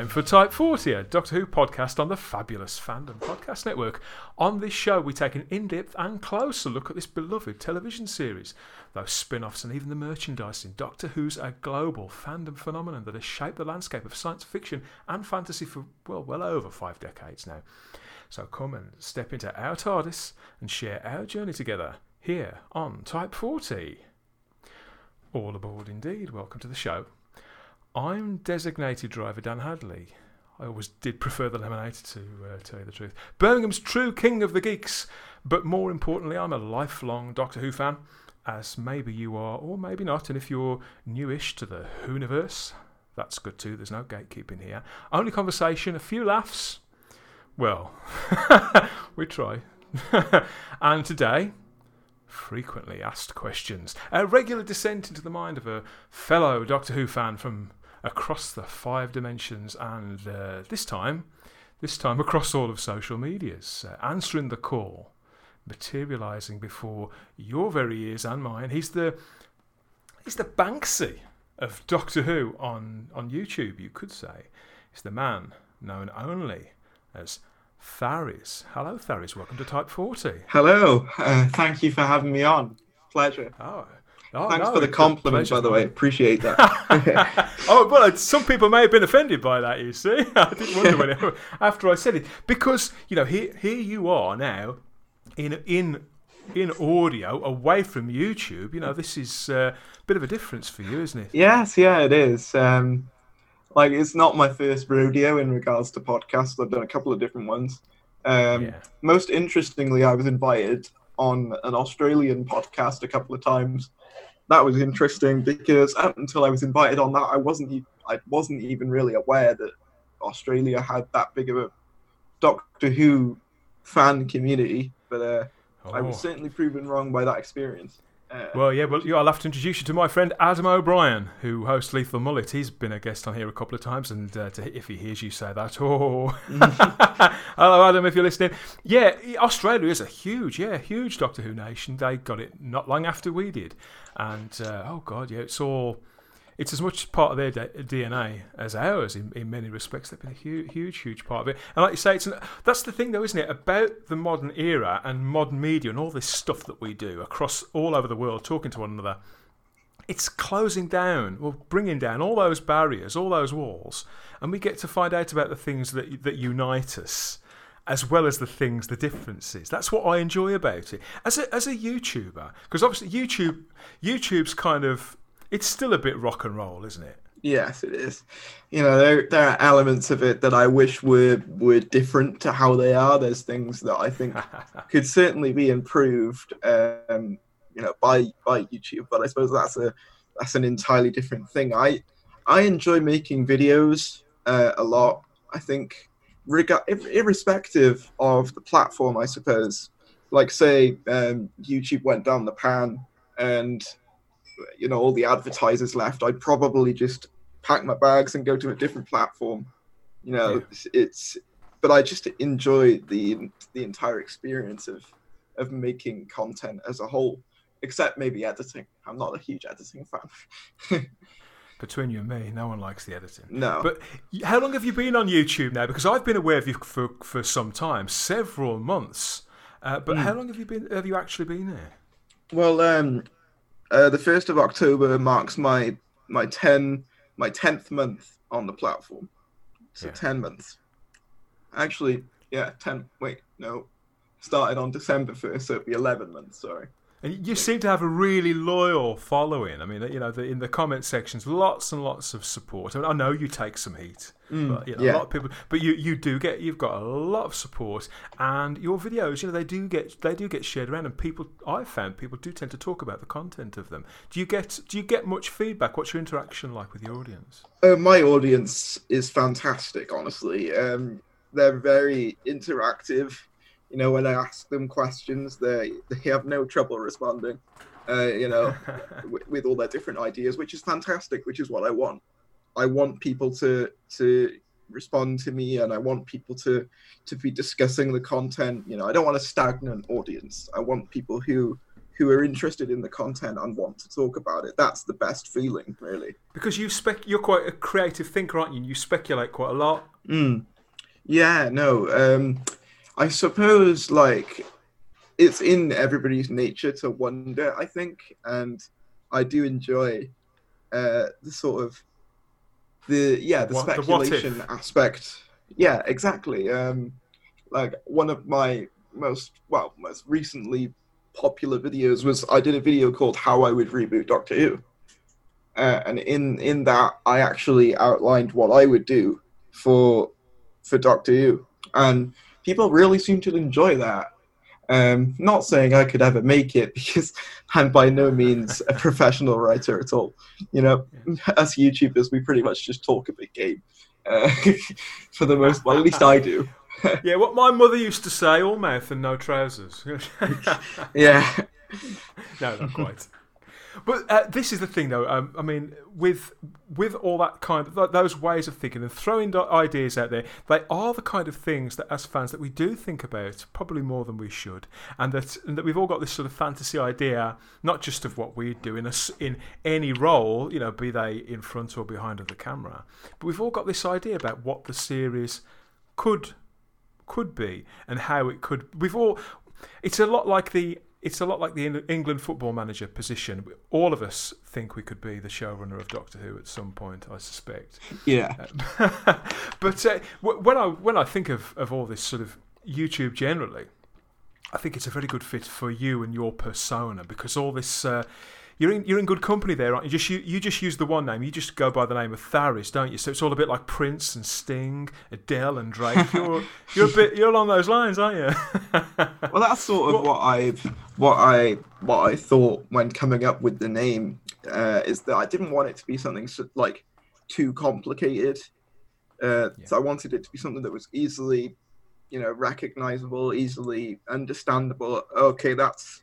time for Type 40, a Doctor Who podcast on the fabulous Fandom Podcast Network. On this show, we take an in-depth and closer look at this beloved television series, those spin-offs and even the merchandising. Doctor Who's a global fandom phenomenon that has shaped the landscape of science fiction and fantasy for, well over 5 decades now. So come and step into our TARDIS and share our journey together here on Type 40. All aboard indeed. Welcome to the show. I'm designated driver Dan Hadley. I always did prefer the Lemonade, to tell you the truth. Birmingham's true king of the geeks. But more importantly, I'm a lifelong Doctor Who fan, as maybe you are, or maybe not. And if you're newish to the Whoniverse, that's good too. There's no gatekeeping here. Only conversation, a few laughs. Well, we try. And today, frequently asked questions. A regular descent into the mind of a fellow Doctor Who fan from across the 5 dimensions, and this time across all of social medias, answering the call, materialising before your very ears and mine. He's the Banksy of Doctor Who on YouTube, you could say. He's the man known only as Tharis. Hello, Tharis. Welcome to Type 40. Hello. Thank you for having me on. Pleasure. Thanks for the compliment, by the way. Appreciate that. Oh, well, some people may have been offended by that, you see. I didn't wonder after I said it. Because, here you are now in audio, away from YouTube. This is a bit of a difference for you, isn't it? Yes, yeah, it is. It's not my first rodeo in regards to podcasts. I've done a couple of different ones. Most interestingly, I was invited on an Australian podcast a couple of times. That was interesting because up until I was invited on that, I wasn't even really aware that Australia had that big of a Doctor Who fan community. But I was certainly proven wrong by that experience. I'll have to introduce you to my friend Adam O'Brien, who hosts Lethal Mullet. He's been a guest on here a couple of times, and if he hears you say that, hello Adam, if you're listening. Yeah, Australia is a huge Doctor Who nation. They got it not long after we did, and it's as much part of their DNA as ours in many respects. They've been a huge part of it. And like you say, that's the thing, though, isn't it? About the modern era and modern media and all this stuff that we do across all over the world, talking to one another. It's closing down, bringing down all those barriers, all those walls, and we get to find out about the things that unite us, as well as the differences. That's what I enjoy about it. As a YouTuber, because obviously YouTube's kind of... It's still a bit rock and roll, isn't it? Yes, it is. There are elements of it that I wish were different to how they are. There's things that I think could certainly be improved, by YouTube. But I suppose that's an entirely different thing. I enjoy making videos a lot. I think, irrespective of the platform, I suppose. Like, say, YouTube went down the pan and all the advertisers left, I'd probably just pack my bags and go to a different platform. But I just enjoy the entire experience of making content as a whole, except maybe editing. I'm not a huge editing fan. Between you and me, no one likes the editing. No. But how long have you been on YouTube now? Because I've been aware of you for some time, several months. But how long have you actually been there? Well, the 1st of October marks my 10th month on the platform. So 10 months. Actually, 10. Wait, no. Started on December 1st, so it'd be 11 months, sorry. And you seem to have a really loyal following. I mean, in the comment sections, lots and lots of support. I know you take some heat, but a lot of people. But you've got a lot of support, and your videos, they do get shared around, and I've found people do tend to talk about the content of them. Do you get much feedback? What's your interaction like with your audience? My audience is fantastic, honestly. They're very interactive. When I ask them questions, they have no trouble responding, with all their different ideas, which is fantastic, which is what I want. I want people to respond to me, and I want people to be discussing the content. I don't want a stagnant audience. I want people who who are interested in the content and want to talk about it. That's the best feeling, really. Because you're quite a creative thinker, aren't you? You speculate quite a lot. Yeah, no. I suppose like it's in everybody's nature to wonder, I think, and I do enjoy the sort of the speculation aspect. Yeah, exactly. Like one of my most recently popular videos was I did a video called How I Would Reboot Doctor Who. And in that, I actually outlined what I would do for Doctor Who. And people really seem to enjoy that. Not saying I could ever make it, because I'm by no means a professional writer at all. You know, as YouTubers, we pretty much just talk a big game. For the most part, at least I do. Yeah, what my mother used to say, all mouth and no trousers. Yeah. No, not quite. But this is the thing, though. I mean, with all that kind of those ways of thinking and throwing ideas out there, they are the kind of things that, as fans, that we do think about probably more than we should, and that we've all got this sort of fantasy idea, not just of what we do in any role, you know, be they in front or behind of the camera, but we've all got this idea about what the series could be and how it could. It's a lot like the England football manager position. All of us think we could be the showrunner of Doctor Who at some point, I suspect. Yeah. But when I think of all this sort of YouTube generally, I think it's a very good fit for you and your persona, because all this. You're in good company there, aren't you? You just use the one name. You just go by the name of Tharis, don't you? So it's all a bit like Prince and Sting, Adele and Drake. You're along those lines, aren't you? Well, that's sort of what I thought when coming up with the name. Is that I didn't want it to be something like too complicated. So I wanted it to be something that was easily, recognizable, easily understandable. Okay, that's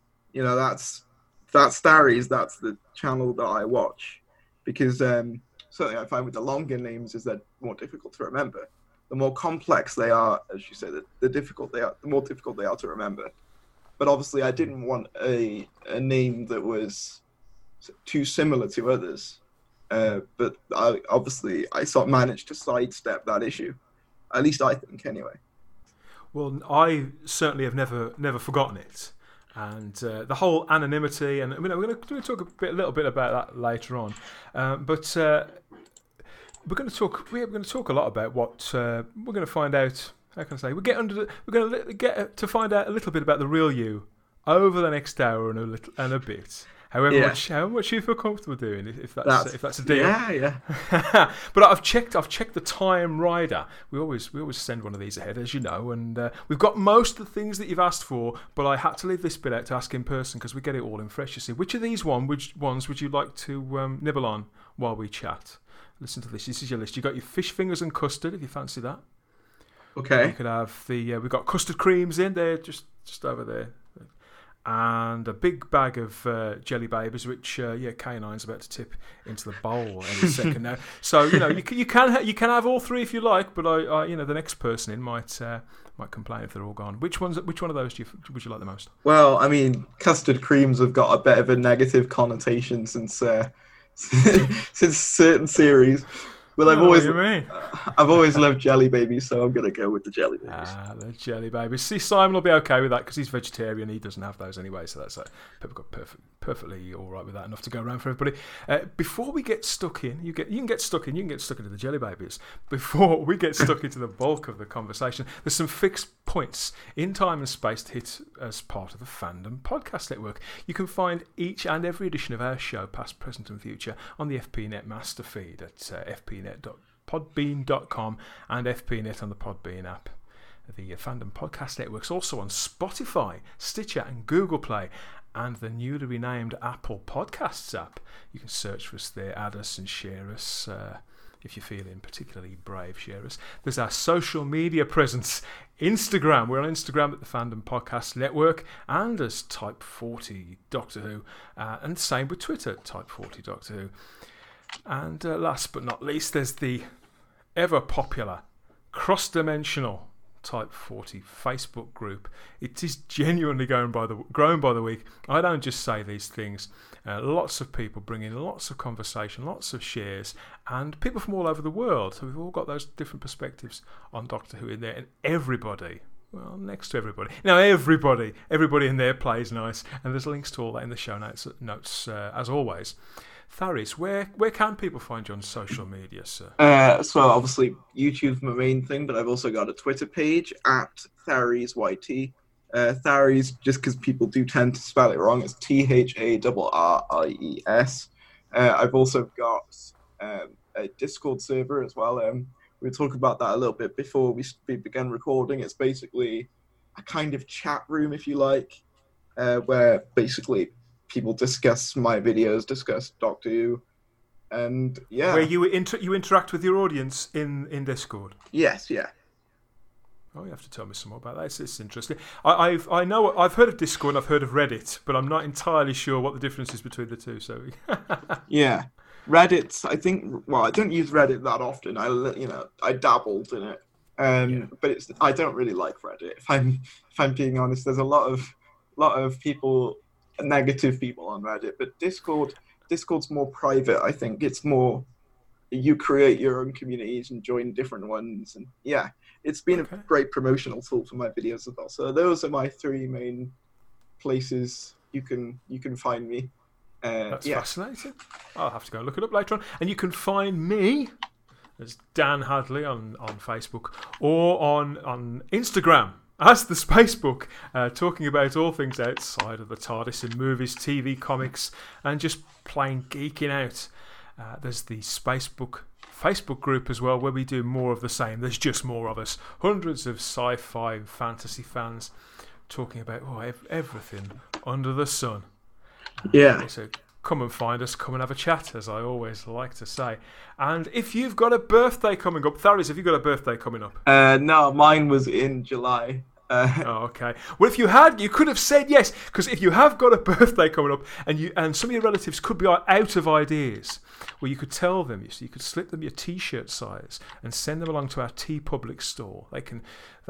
Starry's, that's the channel that I watch, because certainly I find with the longer names is they're more difficult to remember. The more complex they are, as you say, the more difficult they are to remember. But obviously I didn't want a name that was too similar to others. But I sort of managed to sidestep that issue. At least I think, anyway. Well, I certainly have never forgotten it. And the whole anonymity, and we're going to talk a little bit about that later on. But we're going to talk a lot about what we're going to find out. How can I say? We're going to get to find out a little bit about the real you over the next hour and a bit. However much you feel comfortable doing, if that's a deal. Yeah. But I've checked the Time Rider. We always send one of these ahead, as you know, and we've got most of the things that you've asked for. But I had to leave this bit out to ask in person, because we get it all in fresh. You see, which of these ones would you like to nibble on while we chat? Listen to this. This is your list. You got your fish fingers and custard, if you fancy that. Okay. You could have we've got custard creams in there, just over there. And a big bag of jelly babies, which K9's about to tip into the bowl any second now. So you can have all three if you like, but I the next person in might complain if they're all gone. Which one of those would you like the most? Well, I mean, custard creams have got a bit of a negative connotation since certain series. But I've always loved jelly babies, so I'm going to go with the jelly babies. The jelly babies. See, Simon will be okay with that because he's vegetarian. He doesn't have those anyway, so that's people got perfectly all right with that. Enough to go around for everybody. Before we get stuck in, you can get stuck into the jelly babies. Before we get stuck into the bulk of the conversation, there's some fixed points in time and space to hit as part of the Fandom Podcast Network. You can find each and every edition of our show, past, present, and future, on the FPNet master feed at fpnet.podbean.com and FPNet on the Podbean app. The Fandom Podcast Network's also on Spotify, Stitcher, and Google Play, and the newly renamed Apple Podcasts app. You can search for us there, add us, and share us. If you're feeling particularly brave, share us. There's our social media presence. Instagram. We're on Instagram at the Fandom Podcast Network and as Type 40 Doctor Who. And same with Twitter, Type 40 Doctor Who. And last but not least, there's the ever-popular, cross-dimensional Type 40 Facebook group. It is genuinely growing by the week. I don't just say these things. Lots of people bring in lots of conversation, lots of shares, and people from all over the world. So we've all got those different perspectives on Doctor Who in there, and everybody. Well, next to everybody. Now, everybody in there plays nice, and there's links to all that in the show notes as always. Tharis, where can people find you on social media, sir? So obviously YouTube's my main thing, but I've also got a Twitter page at TharisYT. Tharis, just because people do tend to spell it wrong, it's THARRIES. I've also got a Discord server as well. We were talking about that a little bit before we began recording. It's basically a kind of chat room, if you like, where basically people discuss my videos, discuss Doctor Who, and yeah. Where you interact with your audience in Discord. Yes, yeah. Oh, you have to tell me some more about that. It's interesting. I know I've heard of Discord and I've heard of Reddit, but I'm not entirely sure what the difference is between the two. So yeah. Reddit, I think. Well, I don't use Reddit that often. I dabbled in it, but I don't really like Reddit. If I'm being honest, there's a lot of people, negative people on Reddit. But Discord's more private. I think it's more you create your own communities and join different ones, and yeah, it's been a great promotional tool for my videos as well. So those are my three main places you can find me. That's fascinating. I'll have to go look it up later on. And you can find me as Dan Hadley on Facebook or on Instagram as the Spacebook, talking about all things outside of the TARDIS in movies, TV, comics, and just plain geeking out. There's the Spacebook Facebook group as well, where we do more of the same. There's just more of us. Hundreds of sci-fi and fantasy fans talking about everything under the sun. Yeah. So come and find us, come and have a chat, as I always like to say. And if you've got a birthday coming up, Tharis, have you got a birthday coming up? No, mine was in July. Oh, okay. Well, if you had, you could have said yes, because if you have got a birthday coming up, and some of your relatives could be out of ideas, well, you could tell them. You could slip them your T-shirt size and send them along to our TeePublic store. They can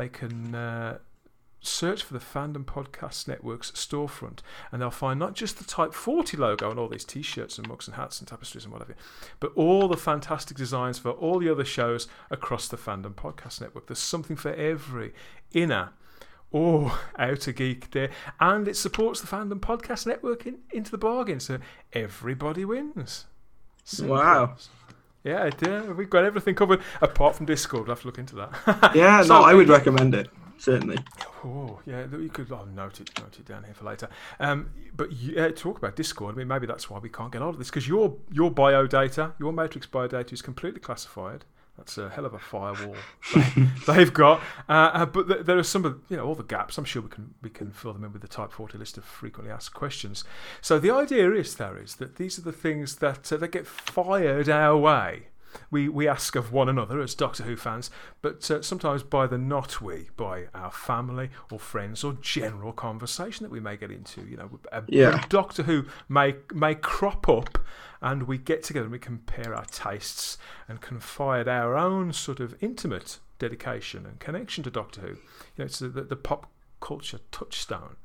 search for the Fandom Podcast Network's storefront, and they'll find not just the Type 40 logo and all these T-shirts and mugs and hats and tapestries and whatever, but all the fantastic designs for all the other shows across the Fandom Podcast Network. There's something for every inner or outer geek there, and it supports the Fandom Podcast Network into the bargain, so everybody wins. Wow. Yeah, we've got everything covered apart from Discord. We'll have to look into that. Yeah, so, I would recommend it. Certainly. Oh, yeah, you could note it down here for later. But talk about Discord. I mean, maybe that's why we can't get hold of this, because your biodata, your Matrix biodata is completely classified. That's a hell of a firewall they've got. But there are some of all the gaps. I'm sure we can fill them in with the Type 40 list of frequently asked questions. So the idea is, that these are the things that get fired our way. We ask of one another as Doctor Who fans, but sometimes by our family or friends or general conversation that we may get into. Doctor Who may crop up, and we get together and we compare our tastes and confide our own sort of intimate dedication and connection to Doctor Who. It's the pop culture touchstone.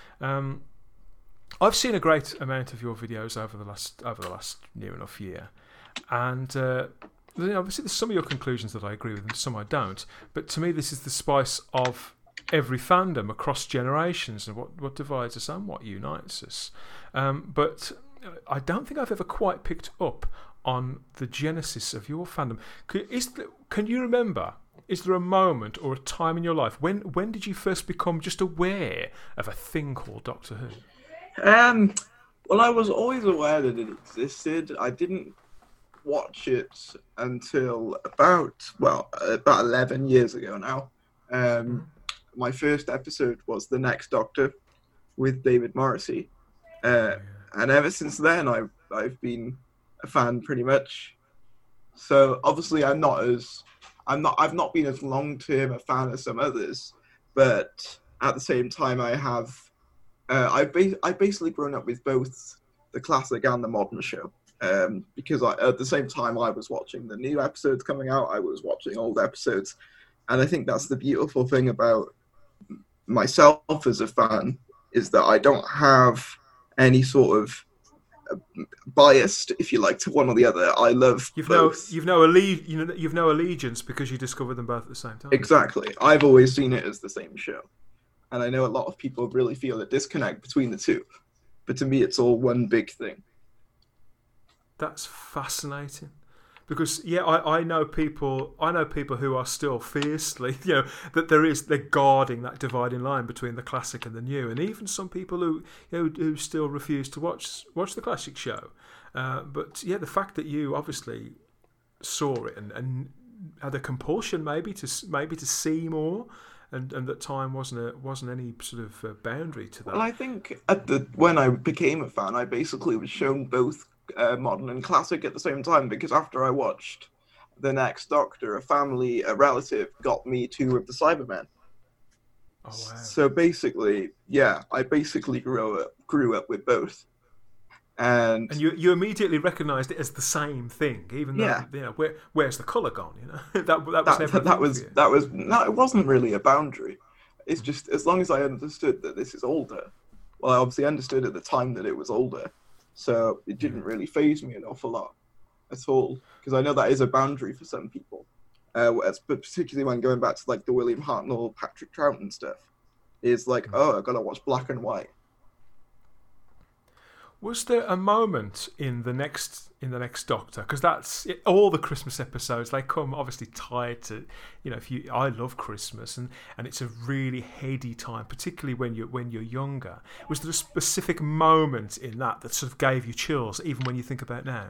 I've seen a great amount of your videos over the last near enough year. And obviously there's some of your conclusions that I agree with and some I don't. But to me, this is the spice of every fandom across generations and what divides us and what unites us. But I don't think I've ever quite picked up on the genesis of your fandom. Can you remember, is there a moment or a time in your life, when did you first become just aware of a thing called Doctor Who? Well, I was always aware that it existed. I didn't watch it until about 11 years ago now. My first episode was The Next Doctor with David Morrissey, and ever since then I've been a fan pretty much. So obviously I've not been as long term a fan as some others, but at the same time I have. I've basically grown up with both the classic and the modern show, because at the same time I was watching the new episodes coming out, I was watching old episodes, And I think that's the beautiful thing about myself as a fan, is that I don't have any sort of biased, if you like, to one or the other. I love both. You've no allegiance because you discovered them both at the same time. Exactly. I've always seen it as the same show. And I know a lot of people really feel a disconnect between the two. But to me, it's all one big thing. That's fascinating. Because I know people who are still fiercely, that they're guarding that dividing line between the classic and the new, and even some people who still refuse to watch the classic show. But the fact that you obviously saw it and had a compulsion maybe to see more, and that time wasn't any sort of boundary to that. Well, I think when I became a fan, I basically was shown both modern and classic at the same time, because after I watched The Next Doctor, a relative got me 2 of the Cybermen. Oh, wow. So basically, I basically grew up with both. And you immediately recognised it as the same thing, even though where's the colour gone? It wasn't really a boundary. It's just, as long as I understood that this is older. Well, I obviously understood at the time that it was older, so it didn't really faze me an awful lot at all, because I know that is a boundary for some people. But particularly when going back to like the William Hartnell, Patrick Troughton stuff, is like, oh, I've got to watch black and white. Was there a moment in the next Doctor? Because that's it, all the Christmas episodes. They come obviously tied to, I love Christmas, and it's a really heady time, particularly when you're younger. Was there a specific moment in that sort of gave you chills, even when you think about it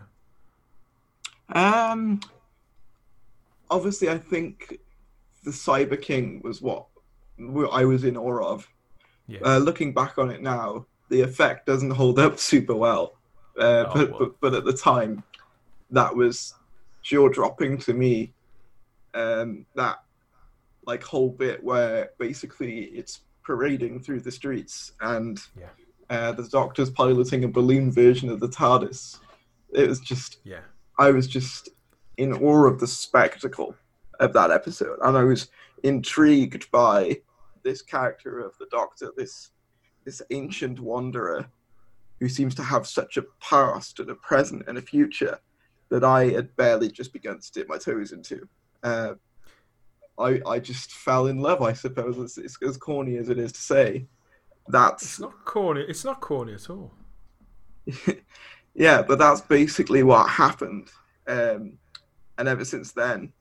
now? Obviously, I think the Cyber King was what I was in awe of. Yeah. Looking back on it now, the effect doesn't hold up super well. But at the time, that was jaw-dropping to me. That like whole bit where basically it's parading through the streets and the Doctor's piloting a balloon version of the TARDIS. It was just, I was just in awe of the spectacle of that episode, and I was intrigued by this character of the Doctor, this ancient wanderer who seems to have such a past and a present and a future that I had barely just begun to dip my toes into. I just fell in love, I suppose. It's as corny as it is to say. It's not corny. It's not corny at all. Yeah, but that's basically what happened. And ever since then,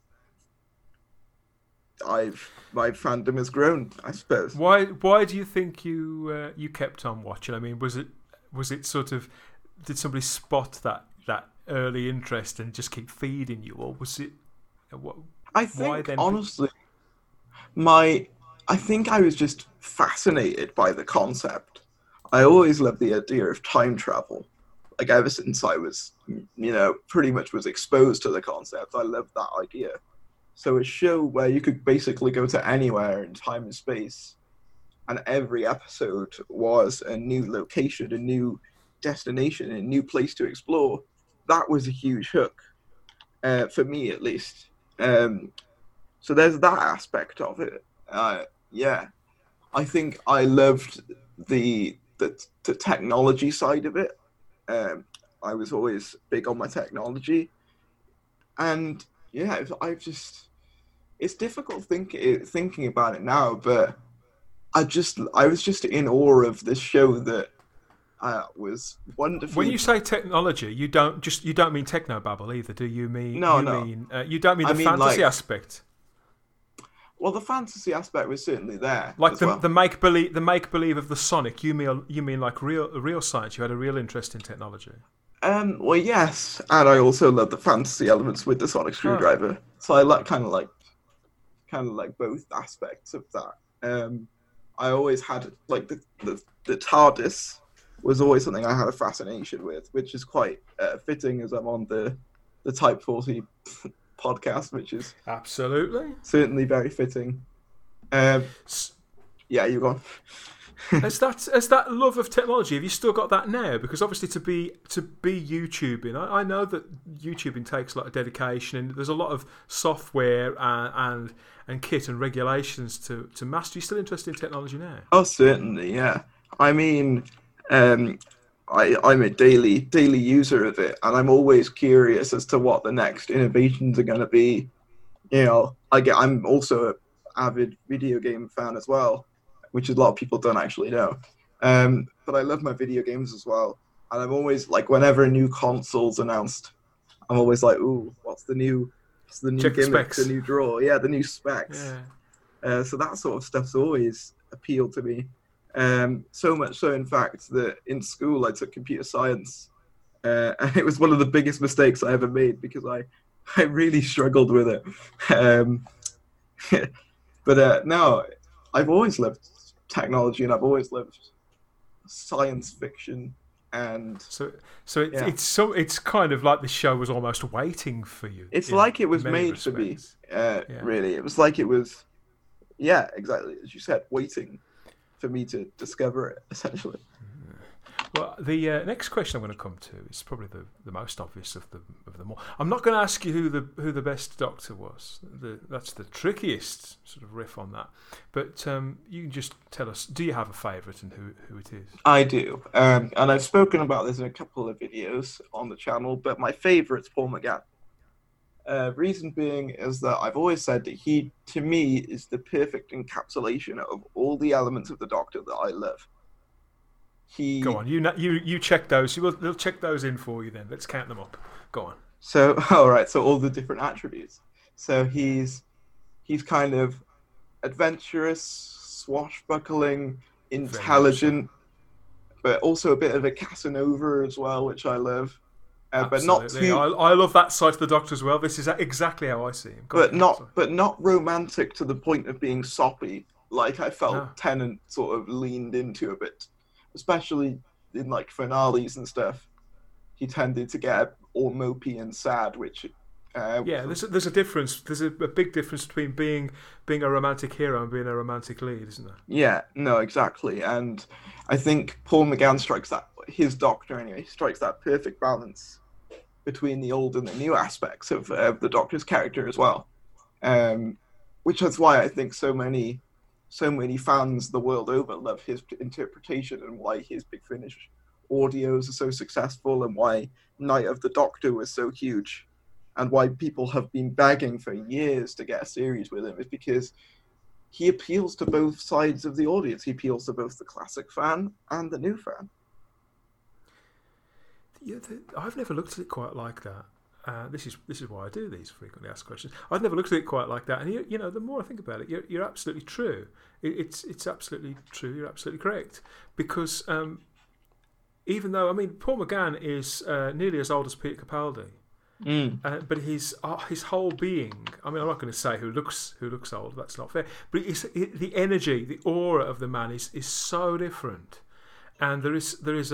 my fandom has grown, I suppose. Why do you think you kept on watching? I mean, was it sort of, did somebody spot that early interest and just keep feeding you, or was it? I think honestly, I think I was just fascinated by the concept. I always loved the idea of time travel. Like ever since I was, pretty much was exposed to the concept, I loved that idea. So a show where you could basically go to anywhere in time and space, and every episode was a new location, a new destination, a new place to explore, that was a huge hook, for me at least. So there's that aspect of it. I think I loved the technology side of it. I was always big on my technology, and it's difficult thinking about it now, but I was just in awe of this show that was wonderful. When you say technology, you don't mean technobabble either, do you? You don't mean the fantasy aspect. Well, the fantasy aspect was certainly there. Like the make believe of the Sonic. You mean like real science? You had a real interest in technology. Well, yes, and I also love the fantasy elements with the sonic screwdriver. So I kind of like both aspects of that. I always had like the TARDIS was always something I had a fascination with, which is quite fitting as I'm on the Type 40 podcast, which is absolutely certainly very fitting. You go on. Has that love of technology? Have you still got that now? Because obviously, to be YouTubing, I know that YouTubing takes a lot of dedication, and there's a lot of software and kit and regulations to master. Are you still interested in technology now? Oh, certainly, yeah. I mean, I'm a daily user of it, and I'm always curious as to what the next innovations are going to be. You know, I'm also an avid video game fan as well, which a lot of people don't actually know. But I love my video games as well, and I'm always like, whenever a new console's announced, I'm always like, ooh, what's the new gimmick, the new draw, the new specs. Yeah. So that sort of stuff's always appealed to me. So much so, in fact, that in school I took computer science, and it was one of the biggest mistakes I ever made because I really struggled with it. But no, I've always loved technology, and I've always loved science fiction. And it's kind of like the show was almost waiting for you. It's like it was made to be. Really, it was like it was. Yeah, exactly as you said, waiting for me to discover it, essentially. Well, the next question I'm going to come to is probably the most obvious of them all. I'm not going to ask you who the best Doctor was. That's the trickiest sort of riff on that. But you can just tell us, do you have a favourite and who it is? I do. And I've spoken about this in a couple of videos on the channel, but my favourite's Paul McGann. Reason being is that I've always said that he, to me, is the perfect encapsulation of all the elements of the Doctor that I love. Go on, you check those. We'll check those in for you then. Let's count them up. Go on. So, all right. So all the different attributes. So he's kind of adventurous, swashbuckling, intelligent, but also a bit of a Casanova as well, which I love. But not too. I love that side of the Doctor as well. This is exactly how I see him. But not romantic to the point of being soppy, like I felt Tennant sort of leaned into a bit. Especially in like finales and stuff, he tended to get all mopey and sad, which there's a difference. There's a big difference between being a romantic hero and being a romantic lead, isn't there? Yeah, no, exactly. And I think Paul McGann his Doctor anyway, strikes that perfect balance between the old and the new aspects of the Doctor's character as well. Which is why I think so many fans the world over love his interpretation, and why his Big Finish audios are so successful, and why Night of the Doctor was so huge, and why people have been begging for years to get a series with him, is because he appeals to both sides of the audience. He appeals to both the classic fan and the new fan. Yeah, I've never looked at it quite like that. This is why I do these frequently asked questions. I've never looked at it quite like that, and you know, the more I think about it, you're absolutely true. It's absolutely true. You're absolutely correct, because even though Paul McGann is nearly as old as Peter Capaldi, but his whole being. I'm not going to say who looks old. That's not fair. But the energy, the aura of the man is so different, and there is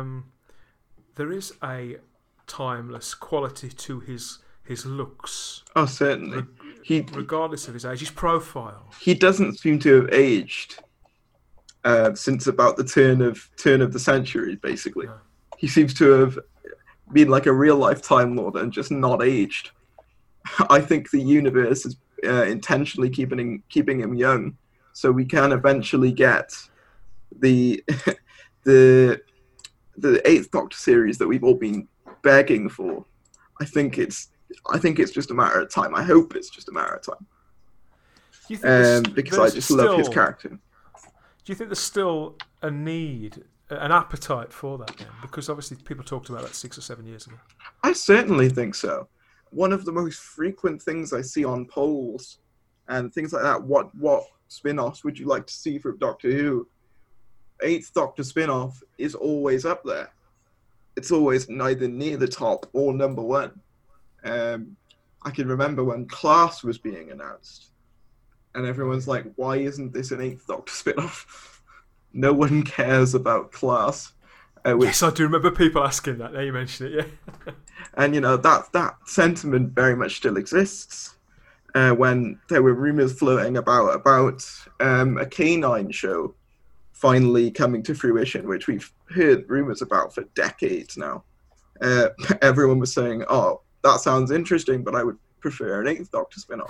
a timeless quality to his looks. Oh, certainly. Regardless of his age, his profile. He doesn't seem to have aged since about the turn of the century, basically. No. He seems to have been like a real life Time Lord and just not aged. I think the universe is intentionally keeping him young, so we can eventually get the Eighth Doctor series that we've all been begging for. I think it's just a matter of time. I hope it's just a matter of time. You think because I just love his character. Do you think there's still a need, an appetite for that then? Because obviously people talked about that 6 or 7 years ago. I certainly think so. One of the most frequent things I see on polls and things like that, what spin-offs would you like to see from Doctor Who? Eighth Doctor spin-off is always up there. It's always neither near the top or number one. I can remember when Class was being announced, and everyone's like, why isn't this an Eighth Doctor spin-off? No one cares about Class. Yes, I do remember people asking that. Now you mention it, yeah. And, you know, that sentiment very much still exists. When there were rumours floating about a K9 show finally coming to fruition, which we've heard rumors about for decades now. Everyone was saying, "Oh, that sounds interesting, but I would prefer an Eighth Doctor spin-off."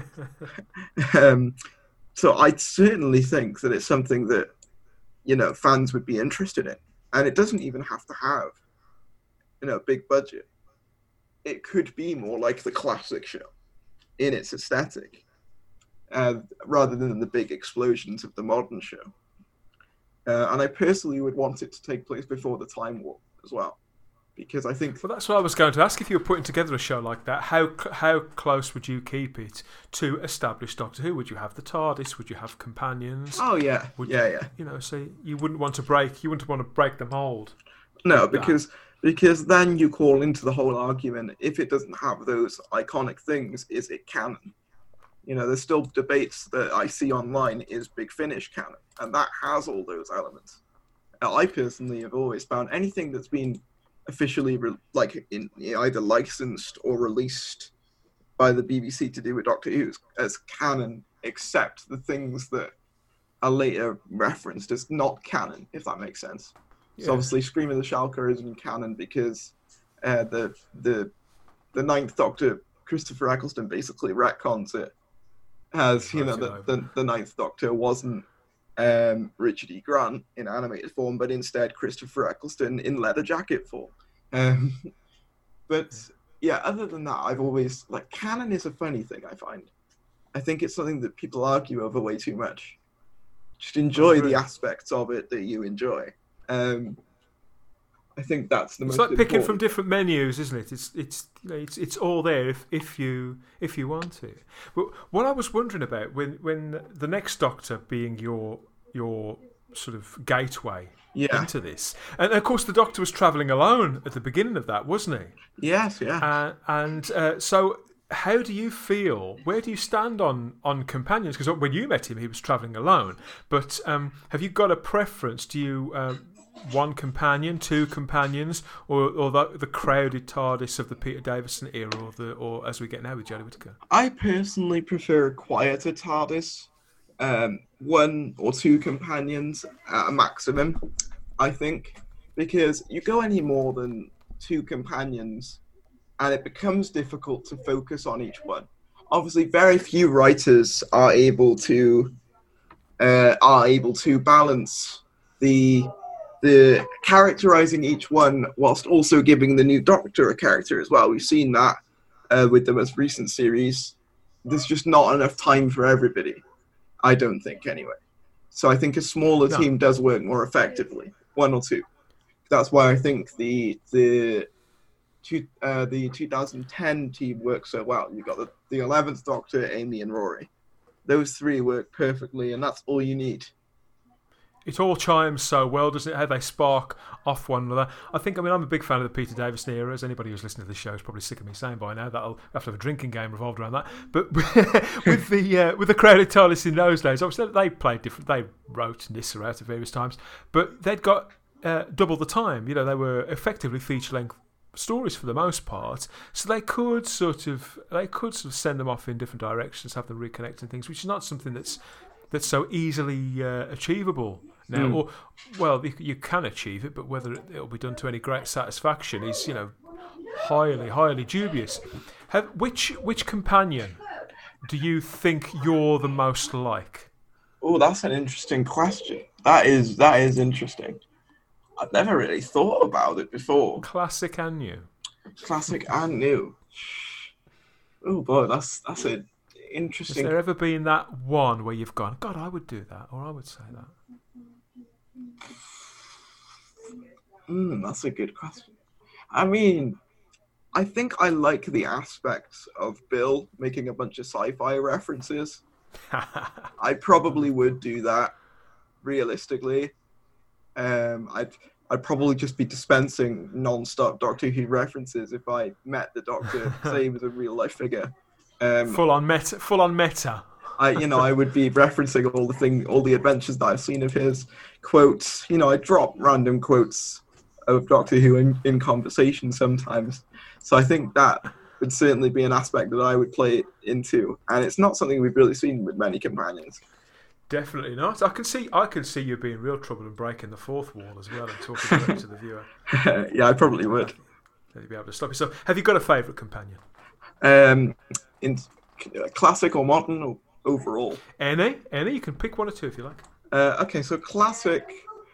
So I certainly think that it's something that, you know, fans would be interested in, and it doesn't even have to have, you know, a big budget. It could be more like the classic show in its aesthetic, rather than the big explosions of the modern show. And I personally would want it to take place before the Time Warp as well, because I think... Well, that's what I was going to ask. If you were putting together a show like that, how close would you keep it to established Doctor Who? Would you have the TARDIS? Would you have companions? Oh, yeah. Yeah. You know, so you wouldn't want to break the mould. No, because then you call into the whole argument, if it doesn't have those iconic things, is it canon? You know, there's still debates that I see online, is Big Finish canon? And that has all those elements. I personally have always found anything that's been officially either licensed or released by the BBC to do with Doctor Who as canon, except the things that are later referenced as not canon, if that makes sense. Yeah. So obviously Scream of the Shalka isn't canon because the Ninth Doctor, Christopher Eccleston, basically retcons it as, you know, the Ninth Doctor wasn't Richard E. Grant in animated form, but instead Christopher Eccleston in leather jacket form. But yeah, other than that, I've always, like, canon is a funny thing, I find. I think it's something that people argue over way too much. Just enjoy the aspects of it that you enjoy. I think that's the most. It's like picking important. from different menus, isn't it? It's all there if you want to. But what I was wondering about when the next Doctor being your sort of gateway into this, and of course the Doctor was travelling alone at the beginning of that, wasn't he? Yes, yeah. So how do you feel? Where do you stand on companions? Because when you met him, he was travelling alone. But have you got a preference? Do you one companion, two companions, or the crowded TARDIS of the Peter Davison era, or as we get now with Jodie Whittaker? I personally prefer a quieter TARDIS, one or two companions at a maximum, I think, because you go any more than two companions, and it becomes difficult to focus on each one. Obviously, very few writers are able to balance the characterizing each one whilst also giving the new Doctor a character as well. We've seen that with the most recent series. There's just not enough time for everybody, I don't think, anyway. So I think a smaller team does work more effectively, one or two. That's why I think the 2010 team works so well. You've got the 11th Doctor, Amy and Rory. Those three work perfectly, and that's all you need. It all chimes so well, doesn't it? How they spark off one another. I'm a big fan of the Peter Davison era, as anybody who's listening to the show is probably sick of me saying by now. That'll have to have a drinking game revolved around that. But with the crowded TARDIS in those days, obviously they played different. They wrote Nyssa out at various times, but they'd got double the time. You know, they were effectively feature-length stories for the most part, so they could sort of send them off in different directions, have them reconnect and things, which is not something that's so easily achievable now. Or, well, you can achieve it, but whether it'll be done to any great satisfaction is, you know, highly dubious. Which companion do you think you're the most like? Oh, that's an interesting question. That is interesting. I've never really thought about it before. Classic and new. Classic and new. Oh boy, that's an interesting. Has there ever been that one where you've gone, God, I would do that, or I would say that? That's a good question. I mean, I think I like the aspects of Bill making a bunch of sci-fi references. I probably would do that, realistically. I'd probably just be dispensing non-stop Doctor Who references if I met the Doctor, say he was a real-life figure. Full on meta. I would be referencing all the adventures that I've seen of his, quotes. You know, I drop random quotes of Doctor Who in conversation sometimes. So I think that would certainly be an aspect that I would play into. And it's not something we've really seen with many companions. Definitely not. I can see you being real trouble and breaking the fourth wall as well and talking directly to the viewer. Yeah, I probably would. You'd be able to stop yourself. Have you got a favourite companion? In classic or modern or overall? Any. You can pick one or two if you like. Okay, so classic.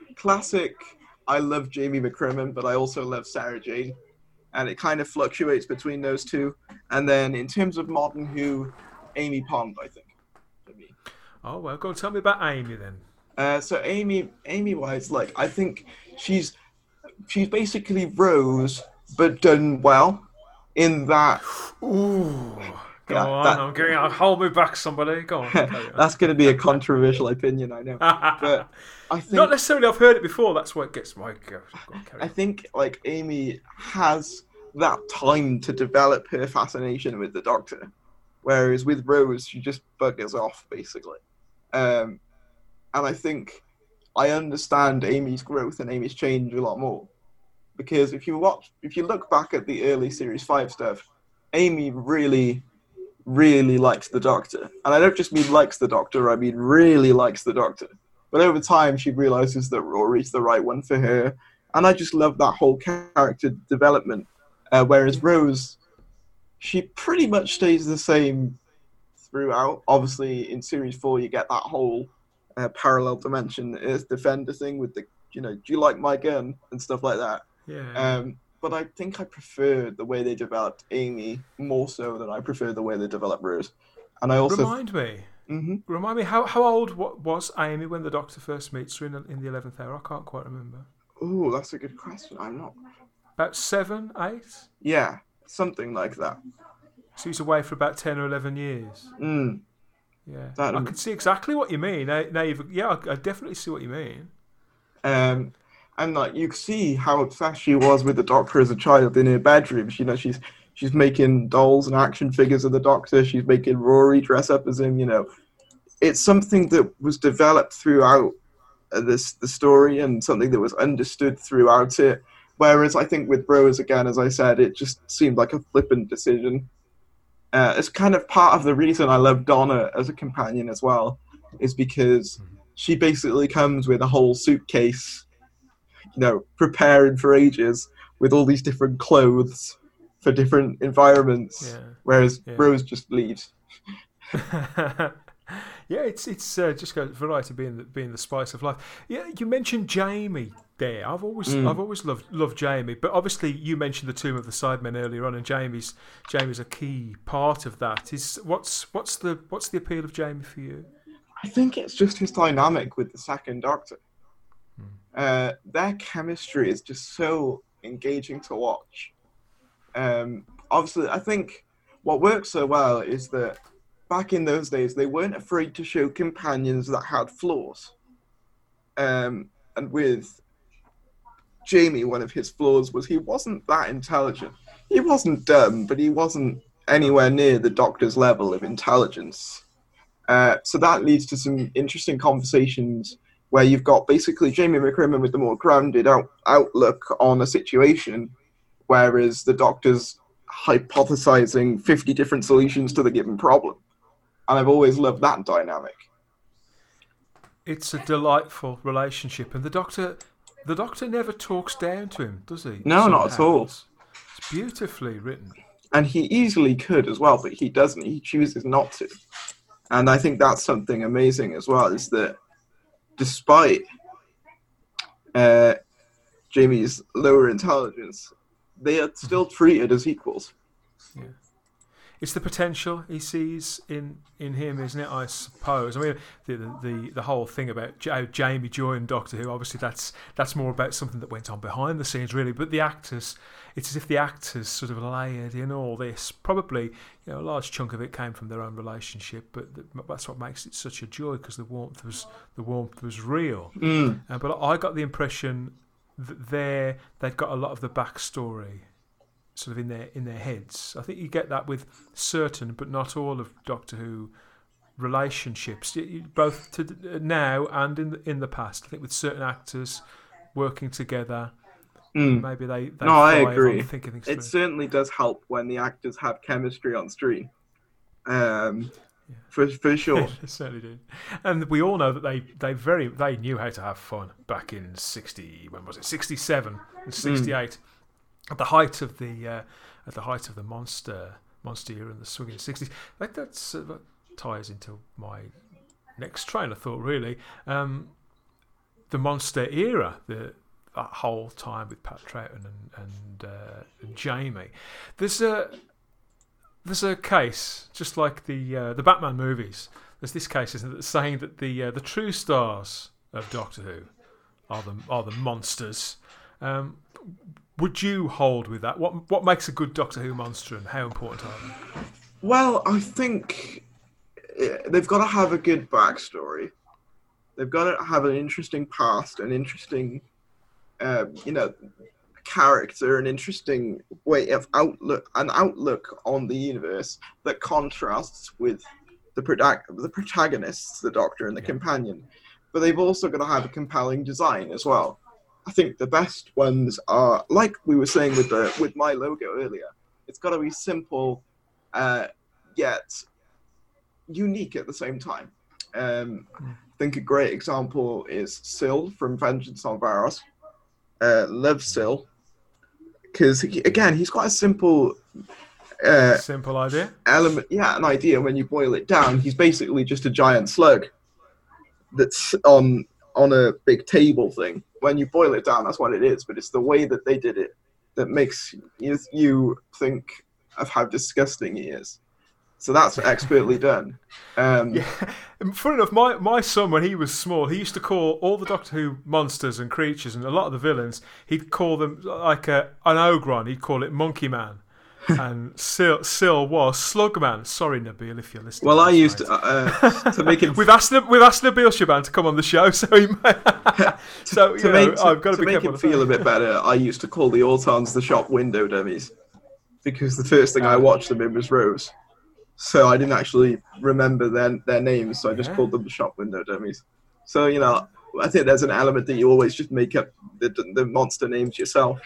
I love Jamie McCrimmon, but I also love Sarah Jane, and it kind of fluctuates between those two. And then in terms of modern Who, Amy Pond, I think. For me. Oh well, go on, tell me about Amy then. So Amy wise, like I think she's basically Rose, but done well. In that, ooh, go on, I'm getting out. Hold me back, somebody. Go on. That's going to be a controversial opinion, I know, but I think not necessarily. I've heard it before. That's what gets my. I think like Amy has that time to develop her fascination with the Doctor, whereas with Rose, she just buggers off basically. And I think I understand Amy's growth and Amy's change a lot more. Because if you look back at the early Series 5 stuff, Amy really, really likes the Doctor. And I don't just mean likes the Doctor, I mean really likes the Doctor. But over time, she realizes that Rory's the right one for her. And I just love that whole character development. Whereas Rose, she pretty much stays the same throughout. Obviously, in Series 4, you get that whole parallel dimension Earth Defender thing with the, do you like my gun? And stuff like that. Yeah. But I think I prefer the way they developed Amy more so than I prefer the way they developed Rose. And I also remind me how old was Amy when the Doctor first meets her in the 11th hour? I can't quite remember. Oh, that's a good question. I'm not. About 7, 8. Yeah, something like that. So he's away for about 10 or 11 years. Yeah, I can see exactly what you mean. I definitely see what you mean. And like you see how obsessed she was with the Doctor as a child in her bedroom. She's making dolls and action figures of the Doctor. She's making Rory dress up as him. It's something that was developed throughout the story and something that was understood throughout it. Whereas I think with Rose, again, as I said, it just seemed like a flippant decision. It's kind of part of the reason I love Donna as a companion as well, is because she basically comes with a whole suitcase, preparing for ages with all these different clothes for different environments, whereas Rose just leaves. Yeah, it's just got variety being the spice of life. Yeah, you mentioned Jamie there. I've always loved Jamie, but obviously you mentioned the Tomb of the Sidemen earlier on, and Jamie's a key part of that. What's the appeal of Jamie for you? I think it's just his dynamic with the Second Doctor. Their chemistry is just so engaging to watch. Obviously, I think what works so well is that back in those days, they weren't afraid to show companions that had flaws. And with Jamie, one of his flaws was he wasn't that intelligent. He wasn't dumb, but he wasn't anywhere near the Doctor's level of intelligence. So that leads to some interesting conversations where you've got basically Jamie McCrimmon with the more grounded outlook on a situation, whereas the Doctor's hypothesizing 50 different solutions to the given problem. And I've always loved that dynamic. It's a delightful relationship, and the Doctor never talks down to him, does he? No, not at all. It's beautifully written. And he easily could as well, but he doesn't. He chooses not to. And I think that's something amazing as well, is that despite Jamie's lower intelligence, they are still treated as equals. Yeah. It's the potential he sees in him, isn't it? I suppose. I mean, the whole thing about how Jamie joined Doctor Who. Obviously, that's more about something that went on behind the scenes, really. But the actors, it's as if the actors sort of layered in all this. Probably, a large chunk of it came from their own relationship, but that's what makes it such a joy, because the warmth was real. But I got the impression that they'd got a lot of the backstory sort of in their heads. I think you get that with certain, but not all, of Doctor Who relationships, both now and in the past. I think with certain actors working together, maybe they no, I agree. Things it certainly does help when the actors have chemistry on screen. for sure. They certainly did. And we all know that they knew how to have fun back in 67 and 68, at the height of the monster era and the swinging 60s. That ties into my next train of thought, really. The monster era, that whole time with Pat Troughton and Jamie. There's a case, just like the Batman movies. There's this case, isn't it, saying that the true stars of Doctor Who are the monsters. Would you hold with that? What makes a good Doctor Who monster, and how important are they? Well, I think they've got to have a good backstory. They've got to have an interesting past, an interesting, character, an interesting way of outlook on the universe that contrasts with the protagonists, the Doctor and the companion. But they've also got to have a compelling design as well. I think the best ones are, like we were saying with my logo earlier, it's got to be simple, yet unique at the same time. I think a great example is Syl from Vengeance on Varos. Love Syl, because he's quite a simple idea. Element, an idea. When you boil it down, he's basically just a giant slug that's on a big table thing. When you boil it down, that's what it is. But it's the way that they did it that makes you think of how disgusting he is. So that's expertly done. Funny enough, my son, when he was small, he used to call all the Doctor Who monsters and creatures and a lot of the villains, he'd call them like an ogron. He'd call it Monkey Man. And Syl was Slugman. Sorry, Nabil, if you're listening. Well, I used to make him. We've asked Nabil Shaban to come on the show, so he might. I've got to make him feel a bit better. I used to call the Autons the shop window dummies, because the first thing I watched them in was Rose. So I didn't actually remember their names, so I just called them the shop window dummies. So, I think there's an element that you always just make up the monster names yourself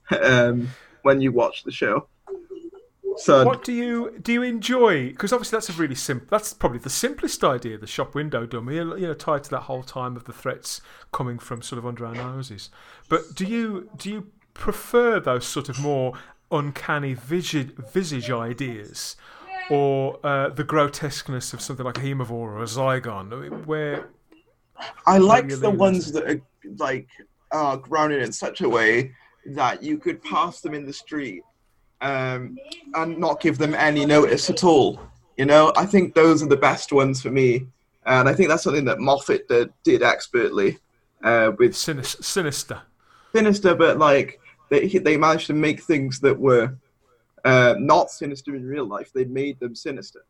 when you watch the show. So, what do you enjoy? Because obviously that's a really that's probably the simplest idea, the shop window dummy, tied to that whole time of the threats coming from sort of under our noses. But do you prefer those sort of more uncanny visage ideas, or the grotesqueness of something like a Haemovore or a Zygon? Where I like the ones that are grounded in such a way that you could pass them in the street and not give them any notice at all. I think those are the best ones for me, and I think that's something that Moffat did expertly with Sinister, but they managed to make things that were not sinister in real life. They made them sinister.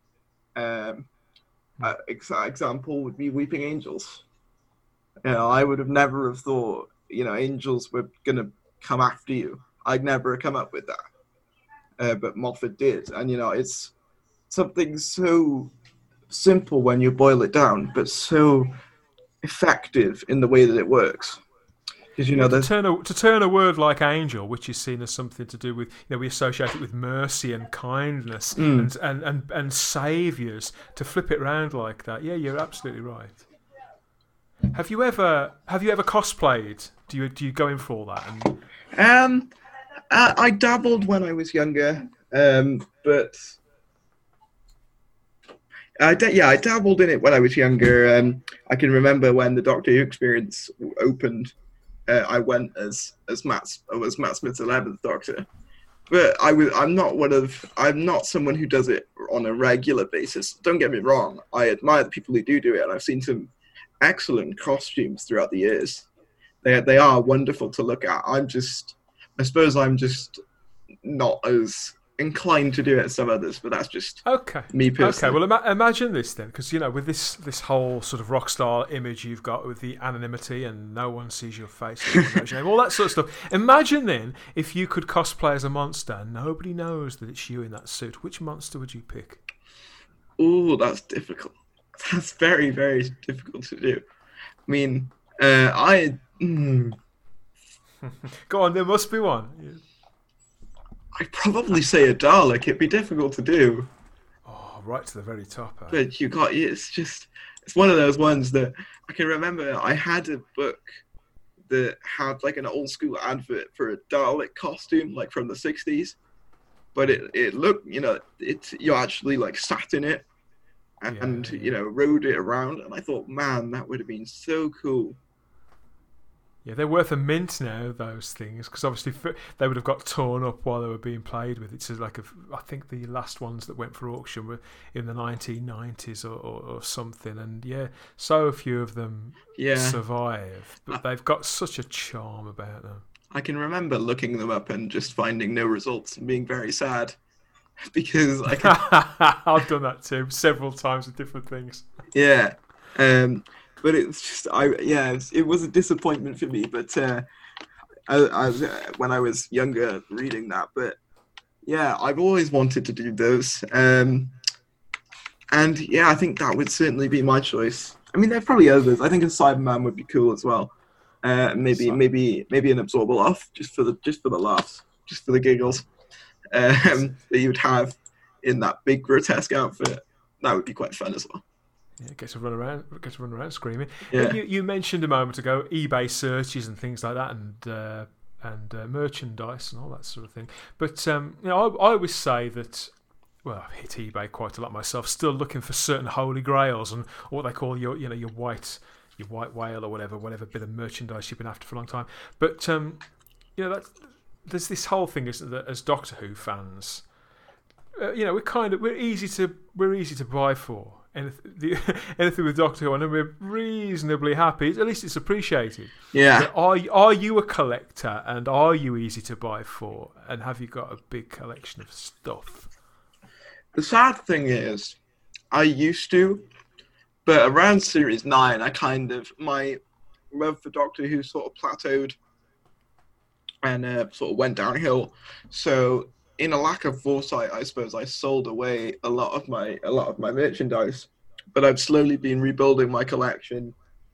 Example would be Weeping Angels. I would have never have thought, angels were going to come after you. I'd never have come up with that. But Moffat did. And, it's something so simple when you boil it down, but so effective in the way that it works. Because, to turn a word like angel, which is seen as something to do with, we associate it with mercy and kindness and saviours, to flip it around like that. Yeah, you're absolutely right. Have you ever cosplayed? Do you go in for all that? I dabbled when I was younger, but I dabbled in it when I was younger. I can remember when the Doctor Who experience opened. I went as Matt Smith's 11th Doctor, but I'm not someone who does it on a regular basis. Don't get me wrong, I admire the people who do it, and I've seen some excellent costumes throughout the years. They are wonderful to look at. I suppose I'm just not as inclined to do it as some others, but that's just me personally. Okay, well, imagine this then, because with this whole sort of rock star image you've got with the anonymity and no one sees your face, all that sort of stuff. Imagine then if you could cosplay as a monster and nobody knows that it's you in that suit. Which monster would you pick? Ooh, that's difficult. That's very, very difficult to do. I mean, Go on, there must be one. Yeah. I'd probably say a Dalek. It'd be difficult to do. Oh, right to the very top. But it's one of those ones that I can remember. I had a book that had like an old school advert for a Dalek costume, like from the 60s. But it looked, you actually like sat in it and rode it around. And I thought, man, that would have been so cool. Yeah, they're worth a mint now, those things, because obviously they would have got torn up while they were being played with. It's like I think the last ones that went for auction were in the 1990s or something, and so few of them survive, but they've got such a charm about them. I can remember looking them up and just finding no results and being very sad because I've done that too several times with different things. Yeah. But it's just, it was a disappointment for me. But I when I was younger reading that, but I've always wanted to do those. And I think that would certainly be my choice. I mean, there are probably others. I think a Cyberman would be cool as well. Maybe an Absorbaloff just for the laughs, just for the giggles. That you would have in that big grotesque outfit. That would be quite fun as well. Yeah, get to run around screaming. Yeah. You mentioned a moment ago eBay searches and things like that, and merchandise and all that sort of thing. But I always say that. Well, I've hit eBay quite a lot myself. Still looking for certain holy grails and what they call your white whale or whatever bit of merchandise you've been after for a long time. But there's this whole thing, isn't there, as Doctor Who fans. We're easy to buy for. Anything with Doctor Who, and we're reasonably happy. At least it's appreciated. Yeah. But are you a collector, and are you easy to buy for, and have you got a big collection of stuff? The sad thing is, I used to, but around Series 9, my love for Doctor Who sort of plateaued and sort of went downhill. So, in a lack of foresight, I suppose I sold away a lot of my merchandise, but I've slowly been rebuilding my collection.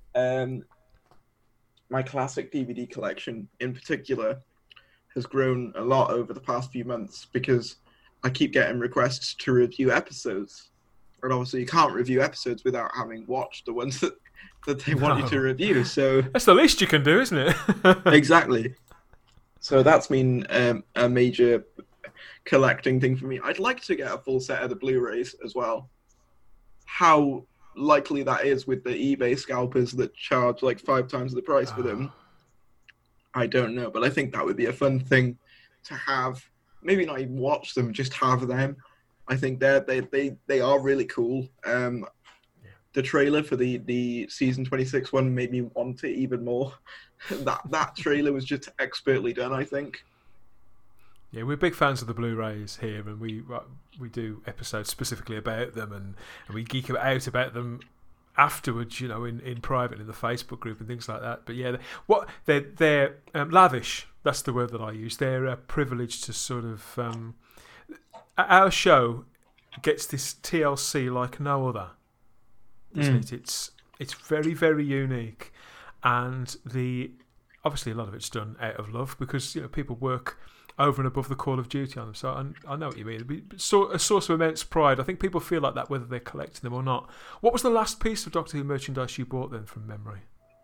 My classic DVD collection, in particular, has grown a lot over the past few months because I keep getting requests to review episodes, and obviously you can't review episodes without having watched the ones that they want you to review. So that's the least you can do, isn't it? Exactly. So that's been a major collecting thing for me. I'd like to get a full set of the Blu-rays as well. How likely that is with the eBay scalpers that charge like 5 times the price for them, I don't know. But I think that would be a fun thing to have. Maybe not even watch them, just have them. I think they are really cool. The trailer for the season 26 one made me want it even more. That trailer was just expertly done, I think. Yeah, we're big fans of the Blu-rays here, and we do episodes specifically about them, and we geek out about them afterwards, in private, in the Facebook group and things like that. But yeah, they're lavish. That's the word that I use. They're privileged to sort of. Our show gets this TLC like no other, doesn't it? It's very, very unique, and obviously a lot of it's done out of love because people work over and above the call of duty on them. So I know what you mean. It'd be a source of immense pride. I think people feel like that whether they're collecting them or not. What was the last piece of Doctor Who merchandise you bought then, from memory?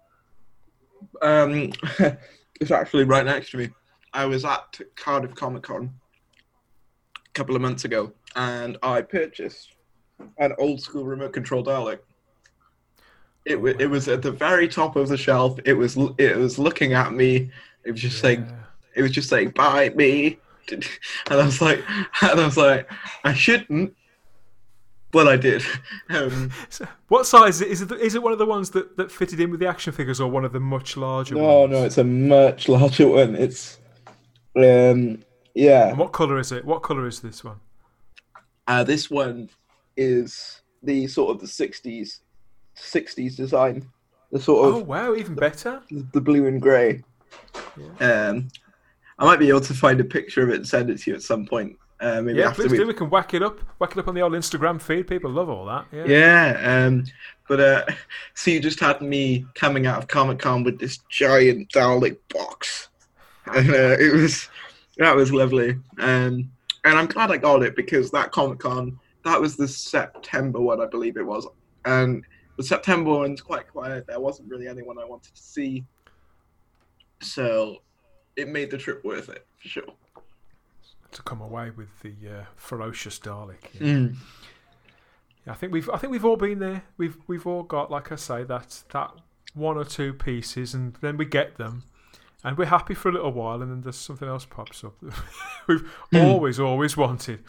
It's actually right next to me. I was at Cardiff Comic Con a couple of months ago, and I purchased an old school remote control Dalek. It was at the very top of the shelf. It was looking at me. It was just saying. It was just saying, "Buy me," and I was like, I shouldn't, but I did. So what size is it? Is it one of the ones that fitted in with the action figures, or one of the much larger ones? No, it's a much larger one. It's, And what colour is it? What colour is this one? This one is the sort of the 60s design. The sort of. Oh wow, even better. The blue and grey. Yeah. I might be able to find a picture of it and send it to you at some point. Maybe after please do. We can whack it up on the old Instagram feed. People love all that. But so you just had me coming out of Comic-Con with this giant Dalek box, and that was lovely. And I'm glad I got it because that Comic-Con That was the September one, I believe it was. And the September one's quite quiet. There wasn't really anyone I wanted to see. So it made the trip worth it, for sure. To come away with the ferocious Dalek. Yeah. Mm. Yeah, I think we've all been there. We've all got, like I say, that one or two pieces, and then we get them, and we're happy for a little while, and then there's something else pops up that we've always wanted.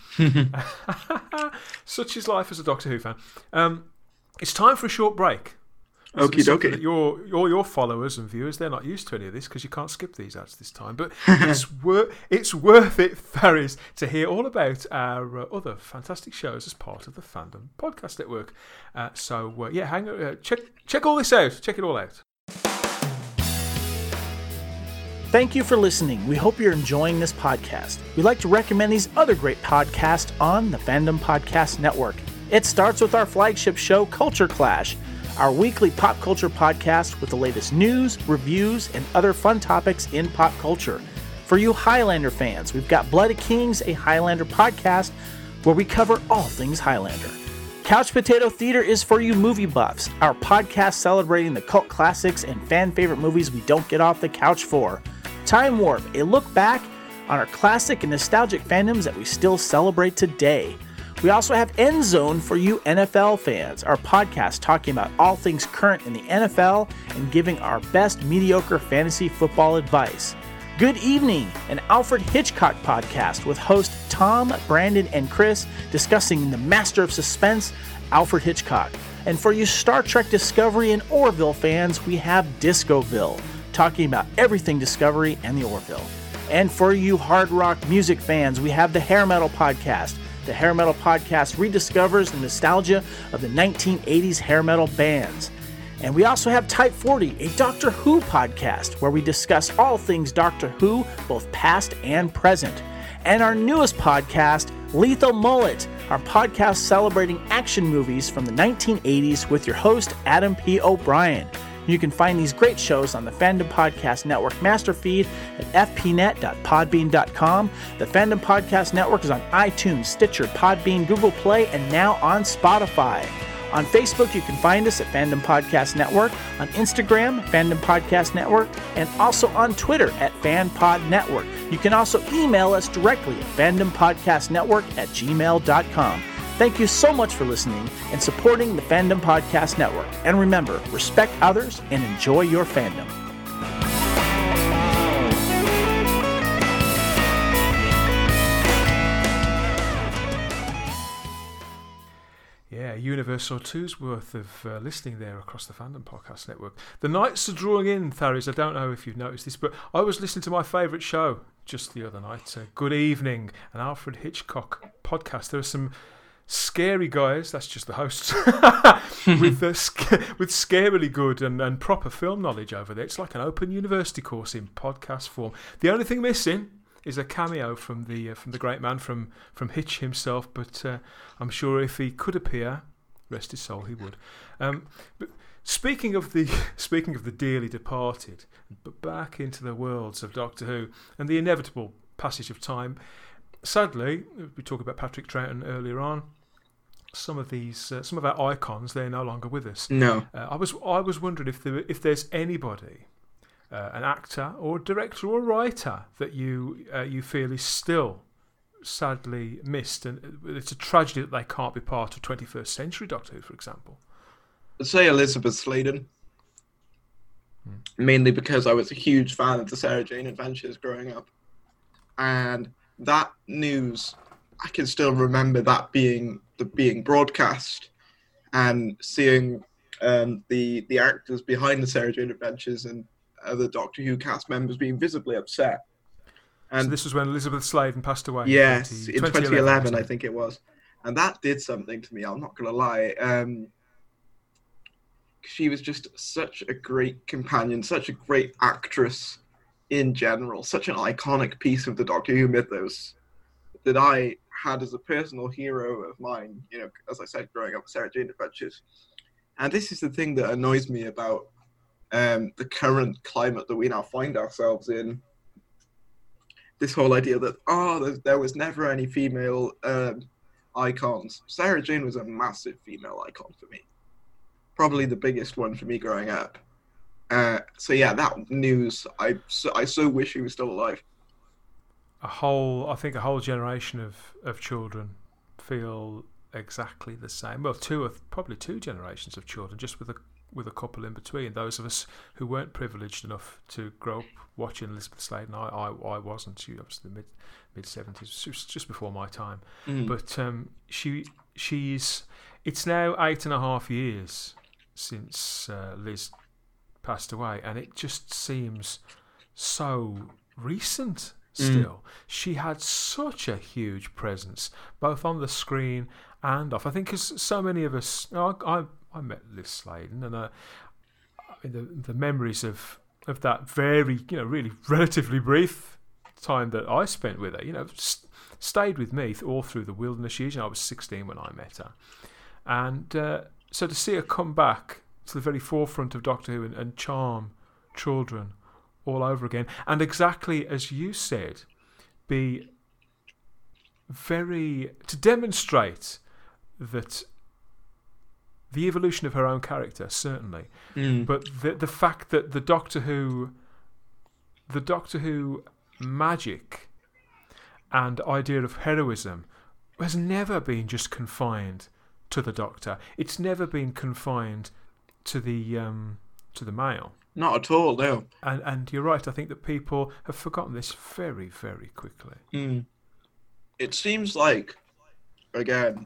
Such is life as a Doctor Who fan. It's time for a short break. Okie dokie. All your followers and viewers, they're not used to any of this because you can't skip these ads this time. But it's worth it, Faris, to hear all about our other fantastic shows as part of the Fandom Podcast Network. Hang on, check all this out. Check it all out. Thank you for listening. We hope you're enjoying this podcast. We'd like to recommend these other great podcasts on the Fandom Podcast Network. It starts with our flagship show, Culture Clash, our weekly pop culture podcast with the latest news, reviews, and other fun topics in pop culture. For you Highlander fans, we've got Blood of Kings, a Highlander podcast where we cover all things Highlander. Couch Potato Theater is for you movie buffs, our podcast celebrating the cult classics and fan favorite movies we don't get off the couch for. Time Warp, a look back on our classic and nostalgic fandoms that we still celebrate today. We also have End Zone for you NFL fans, our podcast talking about all things current in the NFL and giving our best mediocre fantasy football advice. Good Evening, an Alfred Hitchcock podcast with host Tom, Brandon, and Chris discussing the master of suspense, Alfred Hitchcock. And for you Star Trek Discovery and Orville fans, we have Discoville, talking about everything Discovery and the Orville. And for you hard rock music fans, we have the Hair Metal podcast. The Hair Metal podcast rediscovers the nostalgia of the 1980s hair metal bands. And we also have Type 40, a Doctor Who podcast, where we discuss all things Doctor Who, both past and present. And our newest podcast, Lethal Mullet, our podcast celebrating action movies from the 1980s with your host, Adam P. O'Brien. You can find these great shows on the Fandom Podcast Network master feed at fpnet.podbean.com. The Fandom Podcast Network is on iTunes, Stitcher, Podbean, Google Play, and now on Spotify. On Facebook, you can find us at Fandom Podcast Network, on Instagram, Fandom Podcast Network, and also on Twitter at FanPod Network. You can also email us directly at fandompodcastnetwork@gmail.com. Thank you so much for listening and supporting the Fandom Podcast Network. And remember, respect others and enjoy your fandom. Yeah, universe or two's worth of listening there across the Fandom Podcast Network. The nights are drawing in, Tharis. I don't know if you've noticed this, but I was listening to my favourite show just the other night, Good Evening, an Alfred Hitchcock podcast. There are some scary guys, that's just the hosts, with scarily good and proper film knowledge over there. It's like an open university course in podcast form. The only thing missing is a cameo from the great man from Hitch himself, but I'm sure if he could appear, rest his soul, he would. But speaking of the dearly departed, but back into the worlds of Doctor Who and the inevitable passage of time, sadly, we talked about Patrick Troughton earlier on. Some of our icons, they're no longer with us. No. I was wondering if there's anybody, an actor or a director or a writer that you feel is still sadly missed, and it's a tragedy that they can't be part of 21st century Doctor Who, for example. I'd say Elizabeth Sladen. Mainly because I was a huge fan of the Sarah Jane Adventures growing up. And that news, I can still remember that being broadcast and seeing the actors behind the Sarah Jane Adventures and other Doctor Who cast members being visibly upset. And so this was when Elizabeth Sladen passed away. Yes, in 2011, I think it was. And that did something to me, I'm not going to lie. She was just such a great companion, such a great actress in general, such an iconic piece of the Doctor Who mythos that I had as a personal hero of mine, as I said, growing up with Sarah Jane Adventures. And this is the thing that annoys me about the current climate that we now find ourselves in. This whole idea that, there was never any female icons. Sarah Jane was a massive female icon for me. Probably the biggest one for me growing up. So yeah, that news, I so wish he was still alive. I think a whole generation of children feel exactly the same. Well, probably two generations of children, just with a couple in between. Those of us who weren't privileged enough to grow up watching Elizabeth Sladen. I wasn't. She was the mid 70s, just before my time. But she's. It's now 8.5 years since Liz passed away, and it just seems so recent. Still, she had such a huge presence, both on the screen and off. I think because so many of us, I met Liz Sladen, and I mean, the memories of that very, really relatively brief time that I spent with her, stayed with me all through the wilderness years. I was 16 when I met her, and so to see her come back to the very forefront of Doctor Who and charm children all over again, and exactly as you said, to demonstrate that the evolution of her own character, certainly, but the fact that the Doctor Who magic and idea of heroism has never been just confined to the Doctor. It's never been confined to the male. Not at all, no. And you're right. I think that people have forgotten this very, very quickly. It seems like, again,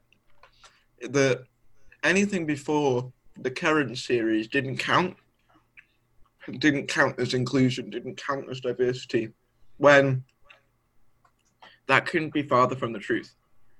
anything before the current series didn't count. Didn't count as inclusion. Didn't count as diversity. When that couldn't be farther from the truth.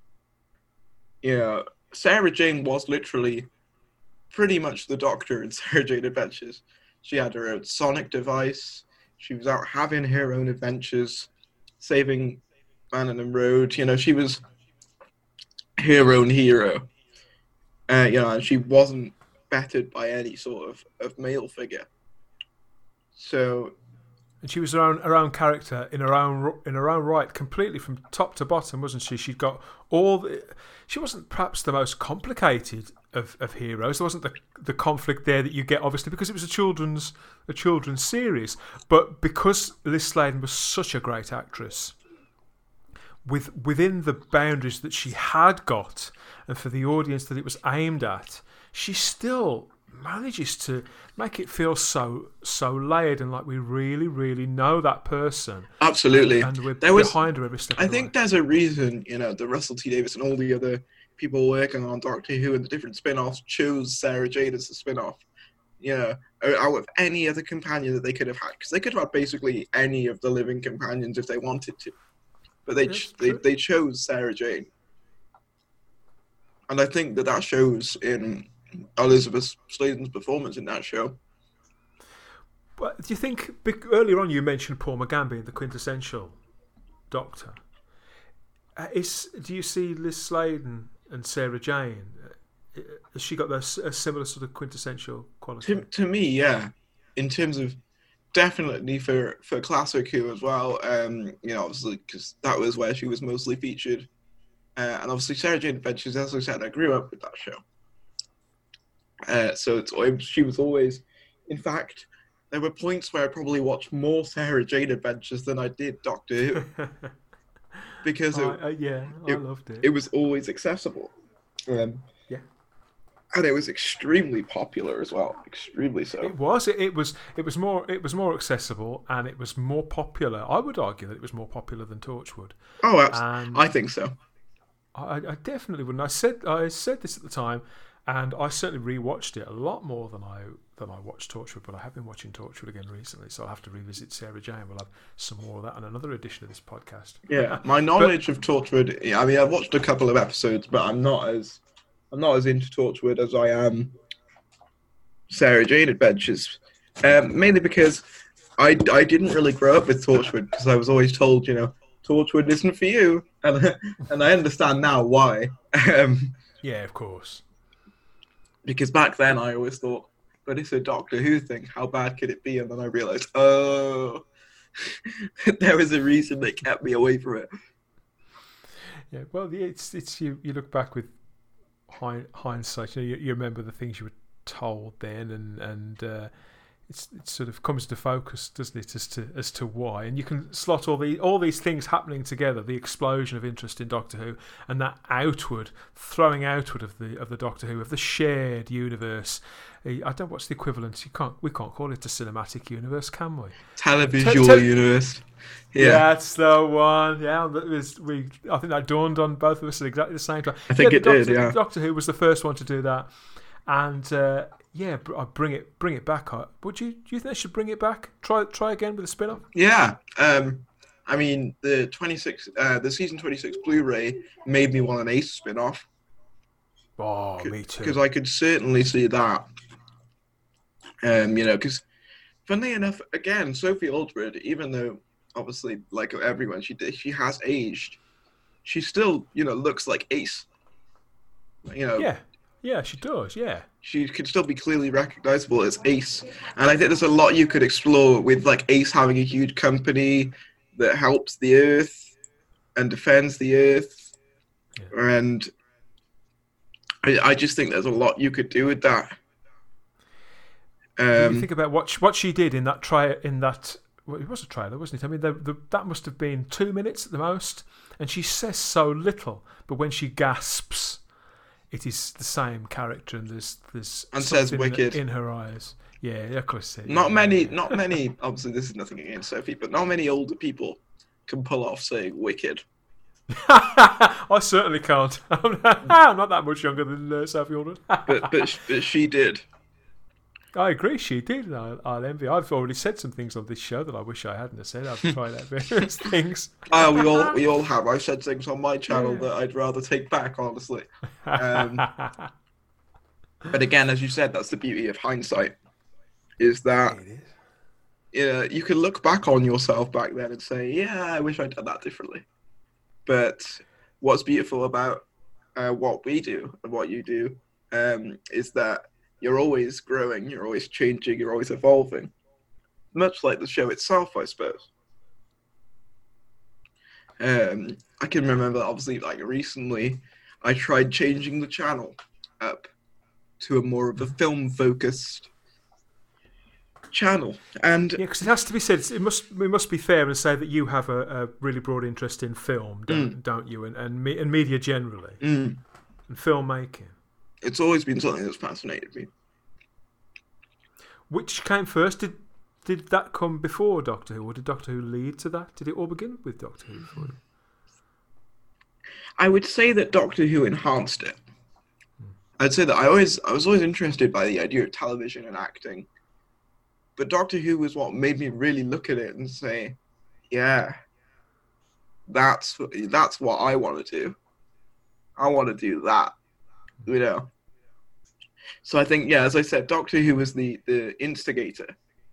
Sarah Jane was literally pretty much the Doctor in Sarah Jane Adventures. She had her own sonic device. She was out having her own adventures, saving Bannerman Road. She was her own hero. And she wasn't bettered by any sort of male figure. So, and she was her own character in her own right, completely from top to bottom, wasn't she? She'd got she wasn't perhaps the most complicated of heroes. There wasn't the conflict there that you get, obviously, because it was a children's series. But because Liz Sladen was such a great actress, within the boundaries that she had got, and for the audience that it was aimed at, she still manages to make it feel so layered and like we really, really know that person. Absolutely. And we're behind her every step of the way. I think there's a reason, the Russell T Davies and all the other people working on Doctor Who and the different spin-offs chose Sarah Jane as the spin-off. Out of any other companion that they could have had. Because they could have had basically any of the living companions if they wanted to. But they chose Sarah Jane. And I think that shows in Elizabeth Sladen's performance in that show. But do you think, earlier on you mentioned Paul McGann being the quintessential Doctor. Do you see Liz Sladen and Sarah Jane? Has she got a similar sort of quintessential quality? To me, yeah. In terms of definitely for Classic Who as well. Obviously because that was where she was mostly featured. And obviously Sarah Jane Adventures, as I said, I grew up with that show. So she was always, in fact, there were points where I probably watched more Sarah Jane Adventures than I did Doctor Who. Because I loved it. It was always accessible. And it was extremely popular as well, extremely so. It was. It was more accessible, and it was more popular. I would argue that it was more popular than Torchwood. Oh, absolutely. I think so. I definitely wouldn't. I said this at the time, and I certainly rewatched it a lot more than I watched Torchwood. But I have been watching Torchwood again recently, so I'll have to revisit Sarah Jane. We'll have some more of that on another edition of this podcast. Yeah, my knowledge of Torchwood. I mean, I've watched a couple of episodes, but I'm not as into Torchwood as I am Sarah Jane Adventures. Mainly because I didn't really grow up with Torchwood, because I was always told, Torchwood isn't for you, and I understand now why. Yeah, of course. Because back then I always thought, but it's a Doctor Who thing. How bad could it be? And then I realised, there was a reason they kept me away from it. Yeah, well, it's you look back with hindsight. You remember the things you were told then, and it sort of comes to focus, doesn't it, as to why, and you can slot all these things happening together, the explosion of interest in Doctor Who, and that throwing outward of the Doctor Who, of the shared universe. I don't know what's the equivalent. We can't call it a cinematic universe, can we? Televisual universe. Yeah, that's the one. Yeah, I think that dawned on both of us at exactly the same time. I think it did. Yeah, Doctor Who was the first one to do that, and I bring it back. Do you think they should bring it back? Try again with a spin-off? Yeah. I mean, the season 26 Blu-ray made me want an Ace spin-off. Oh, me too. Because I could certainly see that. Because funnily enough, again, Sophie Aldred, even though obviously, like everyone, she has aged, she still, looks like Ace. Yeah, she does. Yeah, she could still be clearly recognizable as Ace, and I think there's a lot you could explore with like Ace having a huge company that helps the Earth and defends the Earth, and I just think there's a lot you could do with that. You think about what she did in that well, it was a trailer, wasn't it? I mean, that must have been 2 minutes at the most, and she says so little, but when she gasps, it is the same character, and there's and says wicked in her eyes. Yeah, of course. Not many. Obviously, this is nothing against Sophie, but not many older people can pull off saying wicked. I certainly can't. I'm not that much younger than Sophie Aldred. but she did. I agree, she did. I'll envy. I've already said some things on this show that I wish I hadn't said. I've tried out various things. We all have. I've said things on my channel that I'd rather take back, honestly. But again, as you said, that's the beauty of hindsight. Is that you can look back on yourself back then and say, yeah, I wish I'd done that differently. But what's beautiful about what we do and what you do is that you're always growing, you're always changing, you're always evolving. Much like the show itself, I suppose. I can remember, obviously, like recently, I tried changing the channel up to a more of a film-focused channel, and because it has to be said, we must be fair and say that you have a really broad interest in film, don't you, and media generally, and filmmaking. It's always been something that's fascinated me. Which came first? Did that come before Doctor Who, or did Doctor Who lead to that? Did it all begin with Doctor Who for you? I would say that Doctor Who enhanced it. I'd say that I was always interested by the idea of television and acting. But Doctor Who was what made me really look at it and say, yeah, that's what I want to do. I want to do that, So I think, as I said, Doctor Who was the instigator,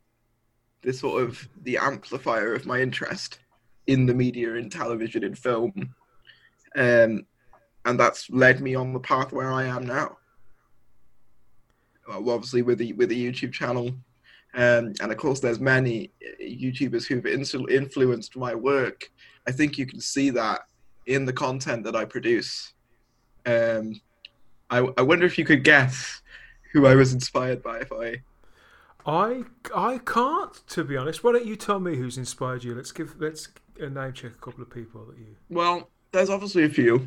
the amplifier of my interest in the media, in television, in film. And that's led me on the path where I am now. Well, obviously with the YouTube channel. And of course, there's many YouTubers who've influenced my work. I think you can see that in the content that I produce. I wonder if you could guess who I was inspired by. I can't, to be honest. Why don't you tell me who's inspired you? Let's name check a couple of people that you. Well, there's obviously a few.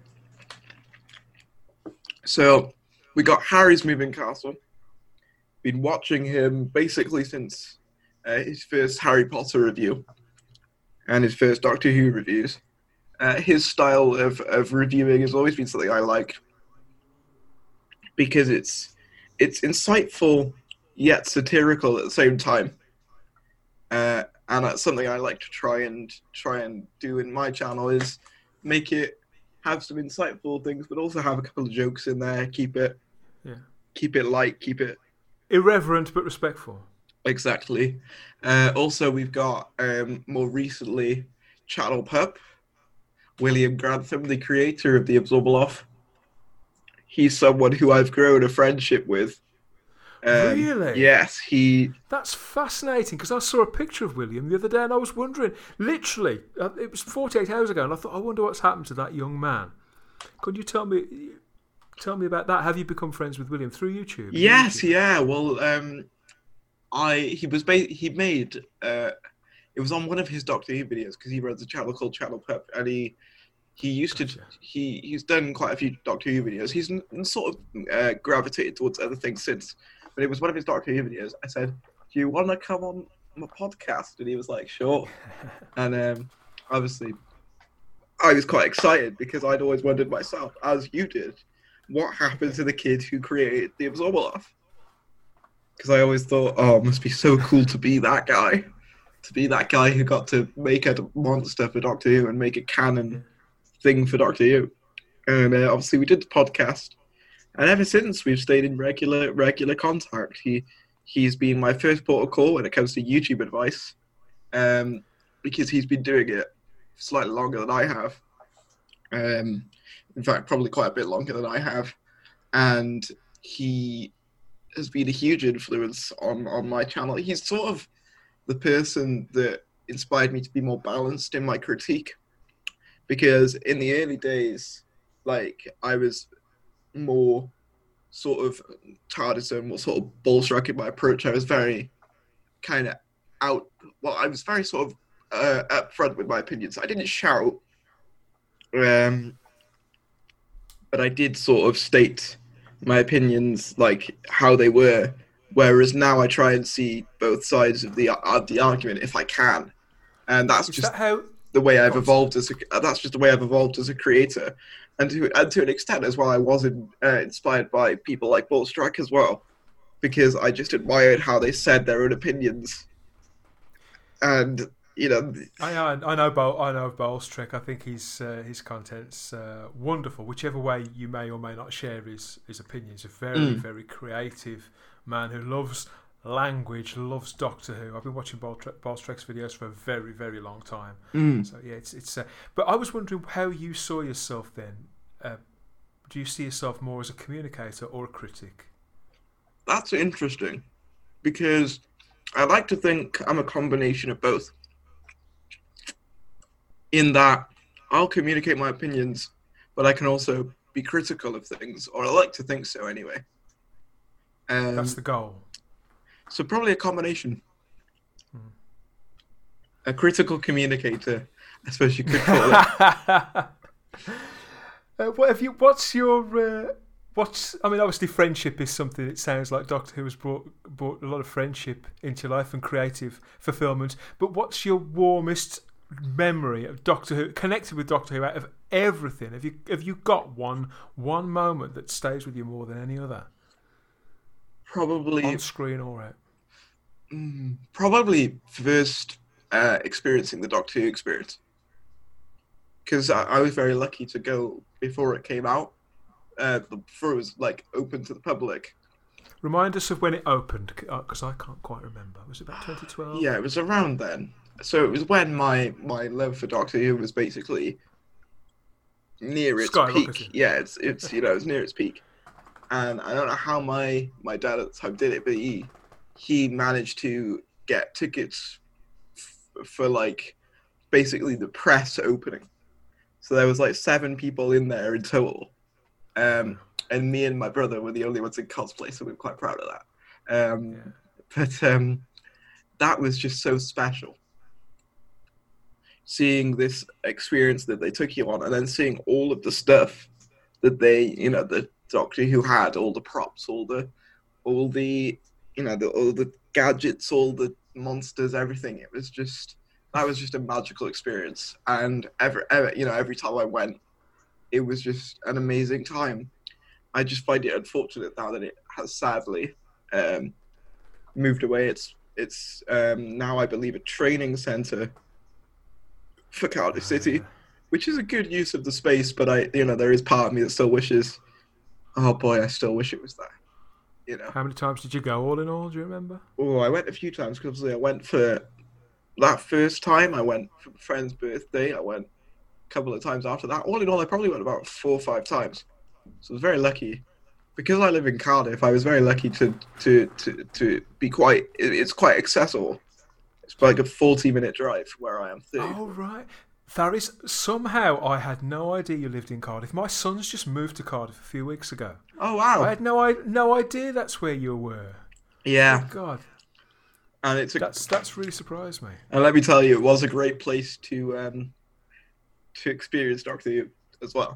So we got Harry's Moving Castle. Been watching him basically since his first Harry Potter review and his first Doctor Who reviews. His style of reviewing has always been something I liked because it's insightful yet satirical at the same time, and that's something I like to try and do in my channel, is make it have some insightful things, but also have a couple of jokes in there. Keep it light, keep it irreverent but respectful. Exactly. Also, we've got more recently Channel Pup, William Grantham, the creator of the Absorbaloff. He's someone who I've grown a friendship with. Really? Yes, he. That's fascinating because I saw a picture of William the other day and I was wondering, literally, it was 48 hours ago, and I thought, I wonder what's happened to that young man. Could you tell me about that? Have you become friends with William through YouTube? Yes, yeah. Well, he made it was on one of his Doctor Who videos because he runs a channel called Channel Pup, and he's done quite a few Doctor Who videos. He's sort of gravitated towards other things since, but it was one of his Doctor Who videos. I said, "Do you want to come on my podcast?" And he was like, "Sure." And obviously, I was quite excited because I'd always wondered myself, as you did, what happened to the kid who created the Absorbaloff? Because I always thought, oh, it must be so cool to be that guy. To be that guy who got to make a monster for Doctor Who and make a canon thing for Doctor Who. And obviously we did the podcast. And ever since, we've stayed in regular contact. He's been my first port of call when it comes to YouTube advice. Because he's been doing it slightly longer than I have. In fact, probably quite a bit longer than I have. And he has been a huge influence on my channel. He's sort of the person that inspired me to be more balanced in my critique. Because in the early days, like, I was more sort of partisan, more sort of ball-struck in my approach. I was very kind of I was very sort of upfront with my opinions. I didn't shout, but I did sort of state my opinions like how they were. Whereas now I try and see both sides of the argument if I can, and that's the way I've evolved as a creator, and to an extent as well. I was inspired by people like Bolstrak as well, because I just admired how they said their own opinions, and you know. I know Bolstrak. I think his content's wonderful. Whichever way you may or may not share his opinions, a very very creative man who loves language, loves Doctor Who. I've been watching Bolstrak's videos for a very very long time. So yeah, it's. But I was wondering how you saw yourself then. Do you see yourself more as a communicator or a critic? That's interesting, because I like to think I'm a combination of both. In that I'll communicate my opinions, but I can also be critical of things, or I like to think so anyway. That's the goal. So probably a combination. A critical communicator, I suppose you could call it. What's your I mean, obviously friendship is something. It sounds like Doctor Who has brought a lot of friendship into your life and creative fulfillment. But what's your warmest memory of Doctor Who, connected with Doctor Who, out of everything? Have you got one moment that stays with you more than any other? Probably on screen or out. Probably first experiencing the Doctor Who experience, because I was very lucky to go before it came out, before it was like open to the public. Remind us of when it opened, because I can't quite remember. Was it about 2012? Yeah, it was around then. So it was when my love for Doctor Who was basically near its peak. Yeah, it's it's near its peak. And I don't know how my dad at the time did it, but he managed to get tickets for like basically the press opening. So there was like 7 people in there in total, and me and my brother were the only ones in cosplay, so we were quite proud of that. But that was just so special. Seeing this experience that they took you on, and then seeing all of the stuff that they, the Doctor Who had, all the props, all the gadgets, all the monsters, everything. That was just a magical experience. And every time I went, it was just an amazing time. I just find it unfortunate now that it has sadly moved away. It's now, I believe, a training center for Cardiff City, which is a good use of the space. But there is part of me that still wishes, oh boy, I still wish it was there. How many times did you go all in all? Do you remember? Oh, I went a few times, because obviously I went for that first time. I went for a friend's birthday. I went a couple of times after that. All in all, I probably went about 4 or 5 times. So I was very lucky because I live in Cardiff, I was very lucky to be quite. It's quite accessible. It's like a 40-minute drive from where I am. 30. Oh, right. Tharis, somehow I had no idea you lived in Cardiff. My son's just moved to Cardiff a few weeks ago. Oh wow! I had no idea that's where you were. Yeah. Oh, God. And That's really surprised me. And let me tell you, it was a great place to experience Doctor Who as well.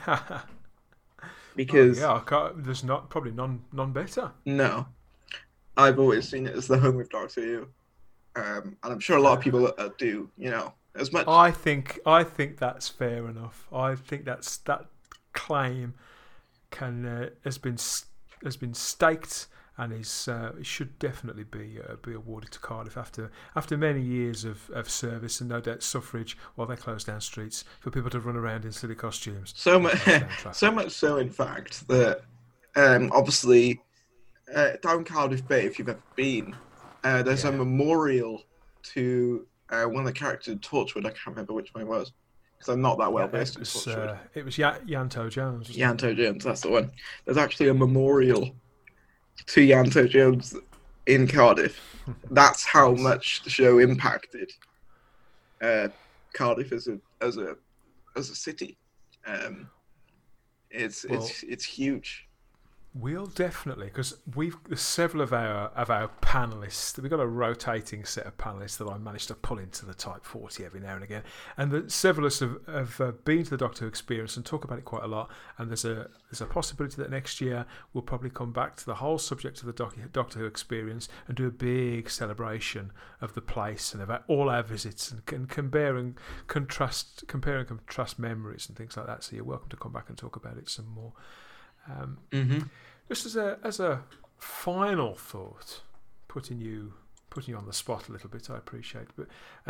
Because there's probably none better. No, I've always seen it as the home of Doctor Who, and I'm sure a lot of people do. As much. I think that's fair enough. I think that claim has been staked and it should definitely be awarded to Cardiff after many years of service and no doubt suffrage while they closed down streets for people to run around in silly costumes. So much so, in fact, that obviously down Cardiff Bay, if you've ever been, there's a memorial to one of the characters in Torchwood. I can't remember which one it was because I'm not that well versed in Torchwood. It was Yanto Jones. Yanto Jones, that's the one. There's actually a memorial to Yanto Jones in Cardiff. That's how much the show impacted Cardiff as a city. It's huge. We'll definitely, because there's several of our panelists. We've got a rotating set of panelists that I managed to pull into the Type 40 every now and again, and several of us have been to the Doctor Who experience and talk about it quite a lot. And there's a possibility that next year we'll probably come back to the whole subject of the Doctor Who experience and do a big celebration of the place and about all our visits and compare and contrast memories and things like that. So you're welcome to come back and talk about it some more. Just as a final thought, putting you on the spot a little bit, I appreciate, but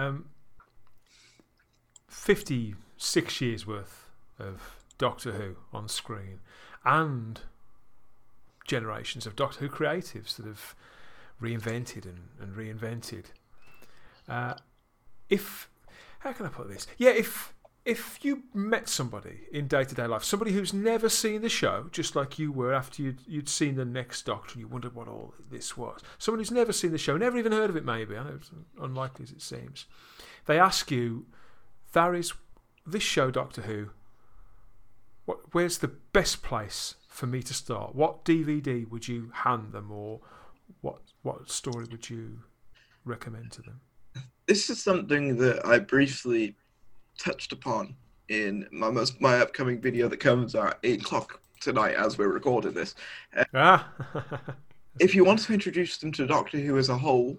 56 years worth of Doctor Who on screen and generations of Doctor Who creatives that have reinvented and reinvented. How can I put this? Yeah, if you met somebody in day-to-day life, somebody who's never seen the show, just like you were after you'd seen the next Doctor and you wondered what all this was, someone who's never seen the show, never even heard of it maybe, I know it's unlikely as it seems, they ask you, Tharis, this show Doctor Who, where's the best place for me to start? What DVD would you hand them, or what story would you recommend to them? This is something that I briefly touched upon in my upcoming video that comes at 8 o'clock tonight as we're recording this. If you want to introduce them to Doctor Who as a whole,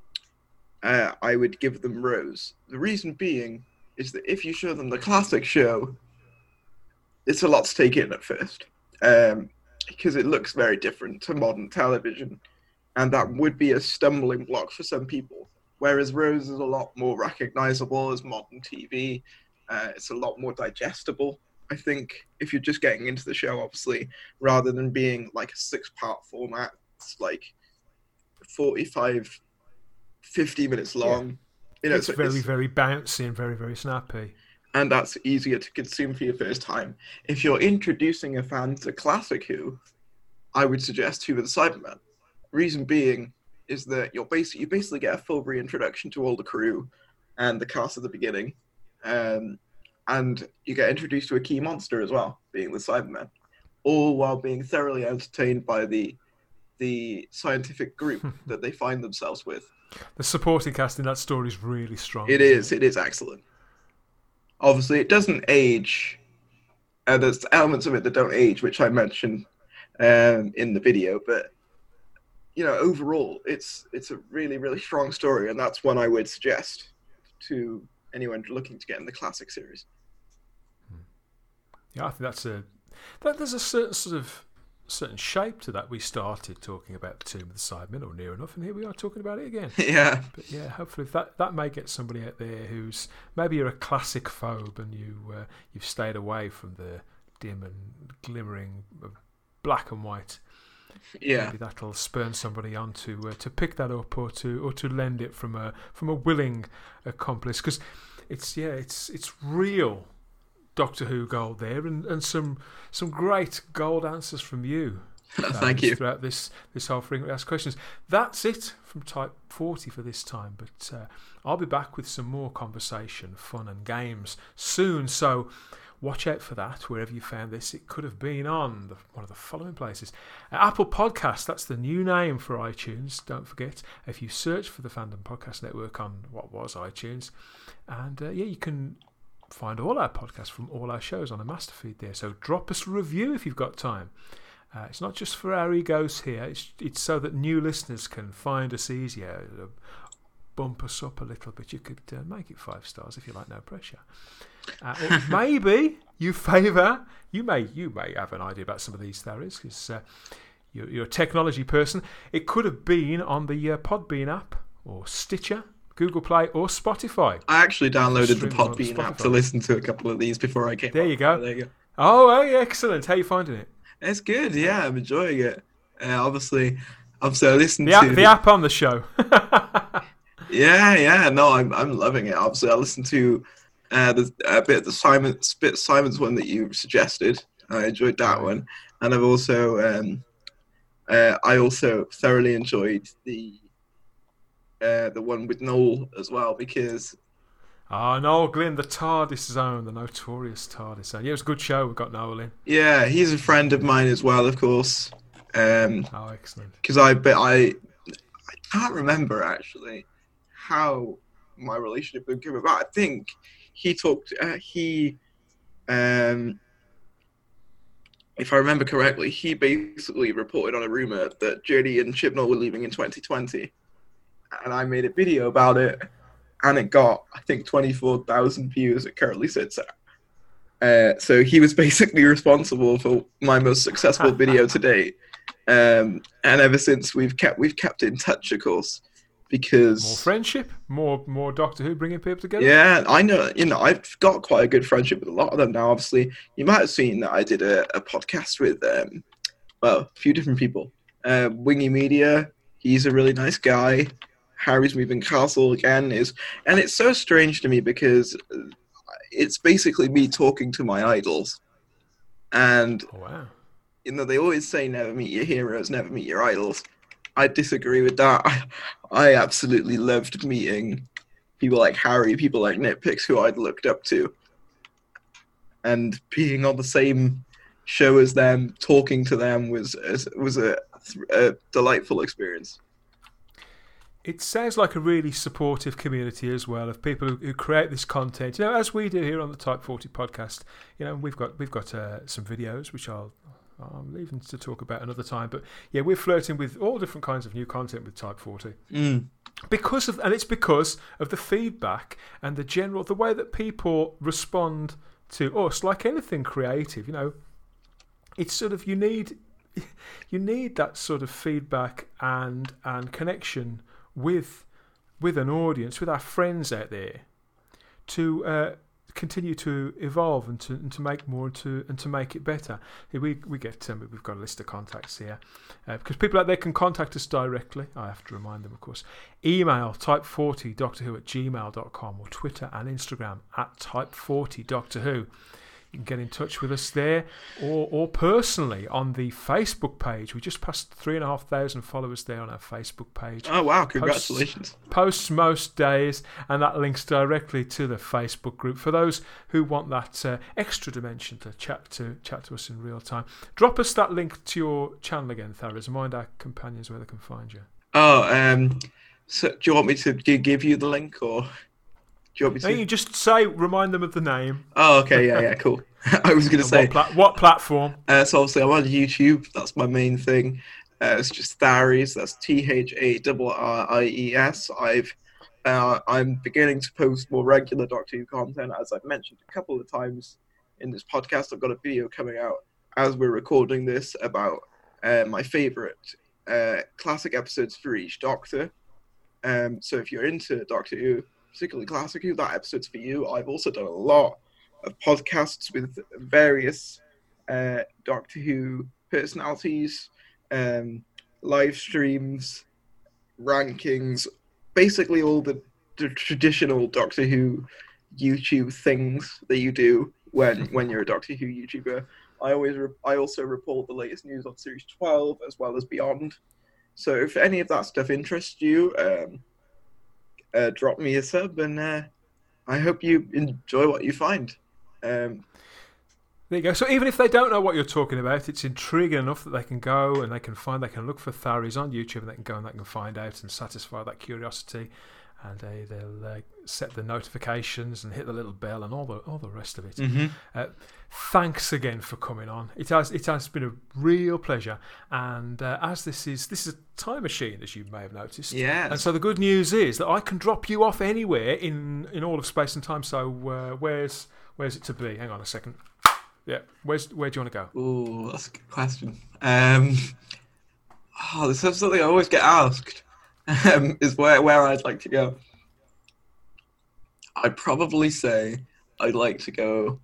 I would give them Rose. The reason being is that if you show them the classic show, it's a lot to take in at first, because it looks very different to modern television, and that would be a stumbling block for some people. Whereas Rose is a lot more recognizable as modern TV. It's a lot more digestible, I think, if you're just getting into the show, obviously, rather than being like a 6-part format. It's like 45, 50 minutes long. Yeah. It's very bouncy and very, very snappy. And that's easier to consume for your first time. If you're introducing a fan to classic Who, I would suggest Who of the Cybermen. Reason being is that you basically get a full reintroduction to all the crew and the cast at the beginning, and you get introduced to a key monster as well, being the Cybermen, all while being thoroughly entertained by the scientific group that they find themselves with. The supporting cast in that story is really strong. It is excellent. Obviously, it doesn't age. There's elements of it that don't age, which I mentioned in the video, but overall, it's a really, really strong story, and that's one I would suggest to anyone looking to get in the classic series. Yeah, I think there's a certain shape to that. We started talking about the Tomb of the Cybermen, or near enough, and here we are talking about it again. Yeah. But yeah, hopefully that may get somebody out there who's maybe you're a classic phobe and you've stayed away from the dim and glimmering of black and white. Yeah, maybe that'll spurn somebody on to pick that up or to lend it from a willing accomplice, because it's real Doctor Who gold there, and some great gold answers from you, Thank you. Throughout this whole frequently asked questions. That's it from Type 40 for this time, but I'll be back with some more conversation, fun and games soon, so watch out for that wherever you found this. It could have been on one of the following places. Apple Podcast, that's the new name for iTunes, don't forget. If you search for the Fandom Podcast Network on what was iTunes, and you can find all our podcasts from all our shows on a master feed there, so drop us a review if you've got time. It's not just for our egos here, it's so that new listeners can find us easier, bump us up a little bit. You could make it 5 stars if you like, no pressure. Or maybe you may have an idea about some of these theories, because you're a technology person. It could have been on the Podbean app, or Stitcher, Google Play, or Spotify. I actually downloaded the Podbean app to listen to a couple of these before I came. There you go. Oh, excellent. How are you finding it? It's good, yeah, I'm enjoying it. Obviously I listened to the app on the show. No, I'm loving it. Obviously, I listened to a bit of the Simon's one that you suggested. I enjoyed that one, and I've also I also thoroughly enjoyed the one with Noel as well, because. Noel Glynn, the TARDIS Zone, the notorious TARDIS Zone. Yeah, it was a good show. We've got Noel in. Yeah, he's a friend of mine as well, of course. Excellent. Because I can't remember actually how my relationship with him came about. I think if I remember correctly, he basically reported on a rumor that Jodie and Chibnall were leaving in 2020, and I made a video about it. And it got, I think, 24,000 views it currently sits at. So he was basically responsible for my most successful video to date. And ever since we've kept in touch, of course, because more friendship, more Doctor Who bringing people together. Yeah, I know. I've got quite a good friendship with a lot of them now. Obviously, you might have seen that I did a podcast with a few different people. Wingy Media, he's a really nice guy. Harry's Moving Castle again and it's so strange to me because it's basically me talking to my idols, and they always say never meet your heroes, never meet your idols. I disagree with that. I absolutely loved meeting people like Harry, people like Nitpicks, who I'd looked up to, and being on the same show as them, talking to them was a delightful experience. It sounds like a really supportive community as well, of people who create this content. As we do here on the Type 40 podcast. We've got some videos which I'll leave to talk about another time. But yeah, we're flirting with all different kinds of new content with Type 40 because of the feedback and the way that people respond to us. Like anything creative, it's sort of you need that sort of feedback and connection with an audience, with our friends out there, to continue to evolve and to make more and to make it better. We've got a list of contacts here because people out there can contact us directly. I have to remind them, of course. Email type40doctorwho@gmail.com, or Twitter and Instagram @type40doctorwho. You can get in touch with us there, or personally on the Facebook page. We just passed 3,500 followers there on our Facebook page. Oh wow! Congratulations. Posts most days, and that links directly to the Facebook group for those who want that extra dimension to chat to us in real time. Drop us that link to your channel again, Tharas. Remind our companions where they can find you. So do you want me to give you the link, or? Do you want me to? No, you just remind them of the name. Oh, okay, yeah, cool. I was going to say... What platform? So obviously I'm on YouTube. That's my main thing. It's just Tharies. That's THARRIES. I'm beginning to post more regular Doctor Who content, as I've mentioned a couple of times in this podcast. I've got a video coming out as we're recording this about my favourite classic episodes for each Doctor. So if you're into Doctor Who, particularly Classic Who, that episode's for you. I've also done a lot of podcasts with various Doctor Who personalities, live streams, rankings, basically all the traditional Doctor Who YouTube things that you do when you're a Doctor Who YouTuber. I also report the latest news on Series 12 as well as beyond. So if any of that stuff interests you, drop me a sub, and I hope you enjoy what you find. There you go. So even if they don't know what you're talking about, it's intriguing enough that they can go and they can look for Tharies on YouTube, and they can go and they can find out and satisfy that curiosity, and they'll set the notifications and hit the little bell and all the rest of it. Mm-hmm. Thanks again for coming on. It has been a real pleasure, and as this is a time machine, as you may have noticed. Yes. And so the good news is that I can drop you off anywhere in all of space and time. So where's it to be? Hang on a second. Yeah, where do you want to go? Ooh, that's a good question. This is something I always get asked. Is where I'd like to go. I'd probably say I'd like to go.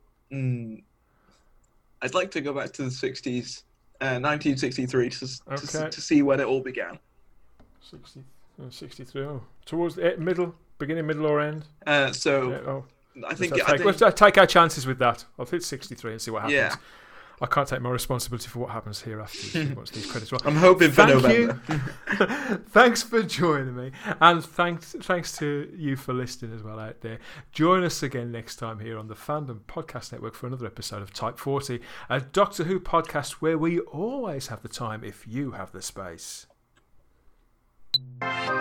I'd like to go back to the 60s, 1963, to see when it all began. 63. Oh, towards the beginning, middle, or end. I think let's take our chances with that. I'll hit 63 and see what happens. Yeah. I can't take my responsibility for what happens here after once these credits roll. I'm hoping for November. Thanks for joining me, and thanks to you for listening as well out there. Join us again next time here on the Fandom Podcast Network for another episode of Type 40, a Doctor Who podcast where we always have the time if you have the space.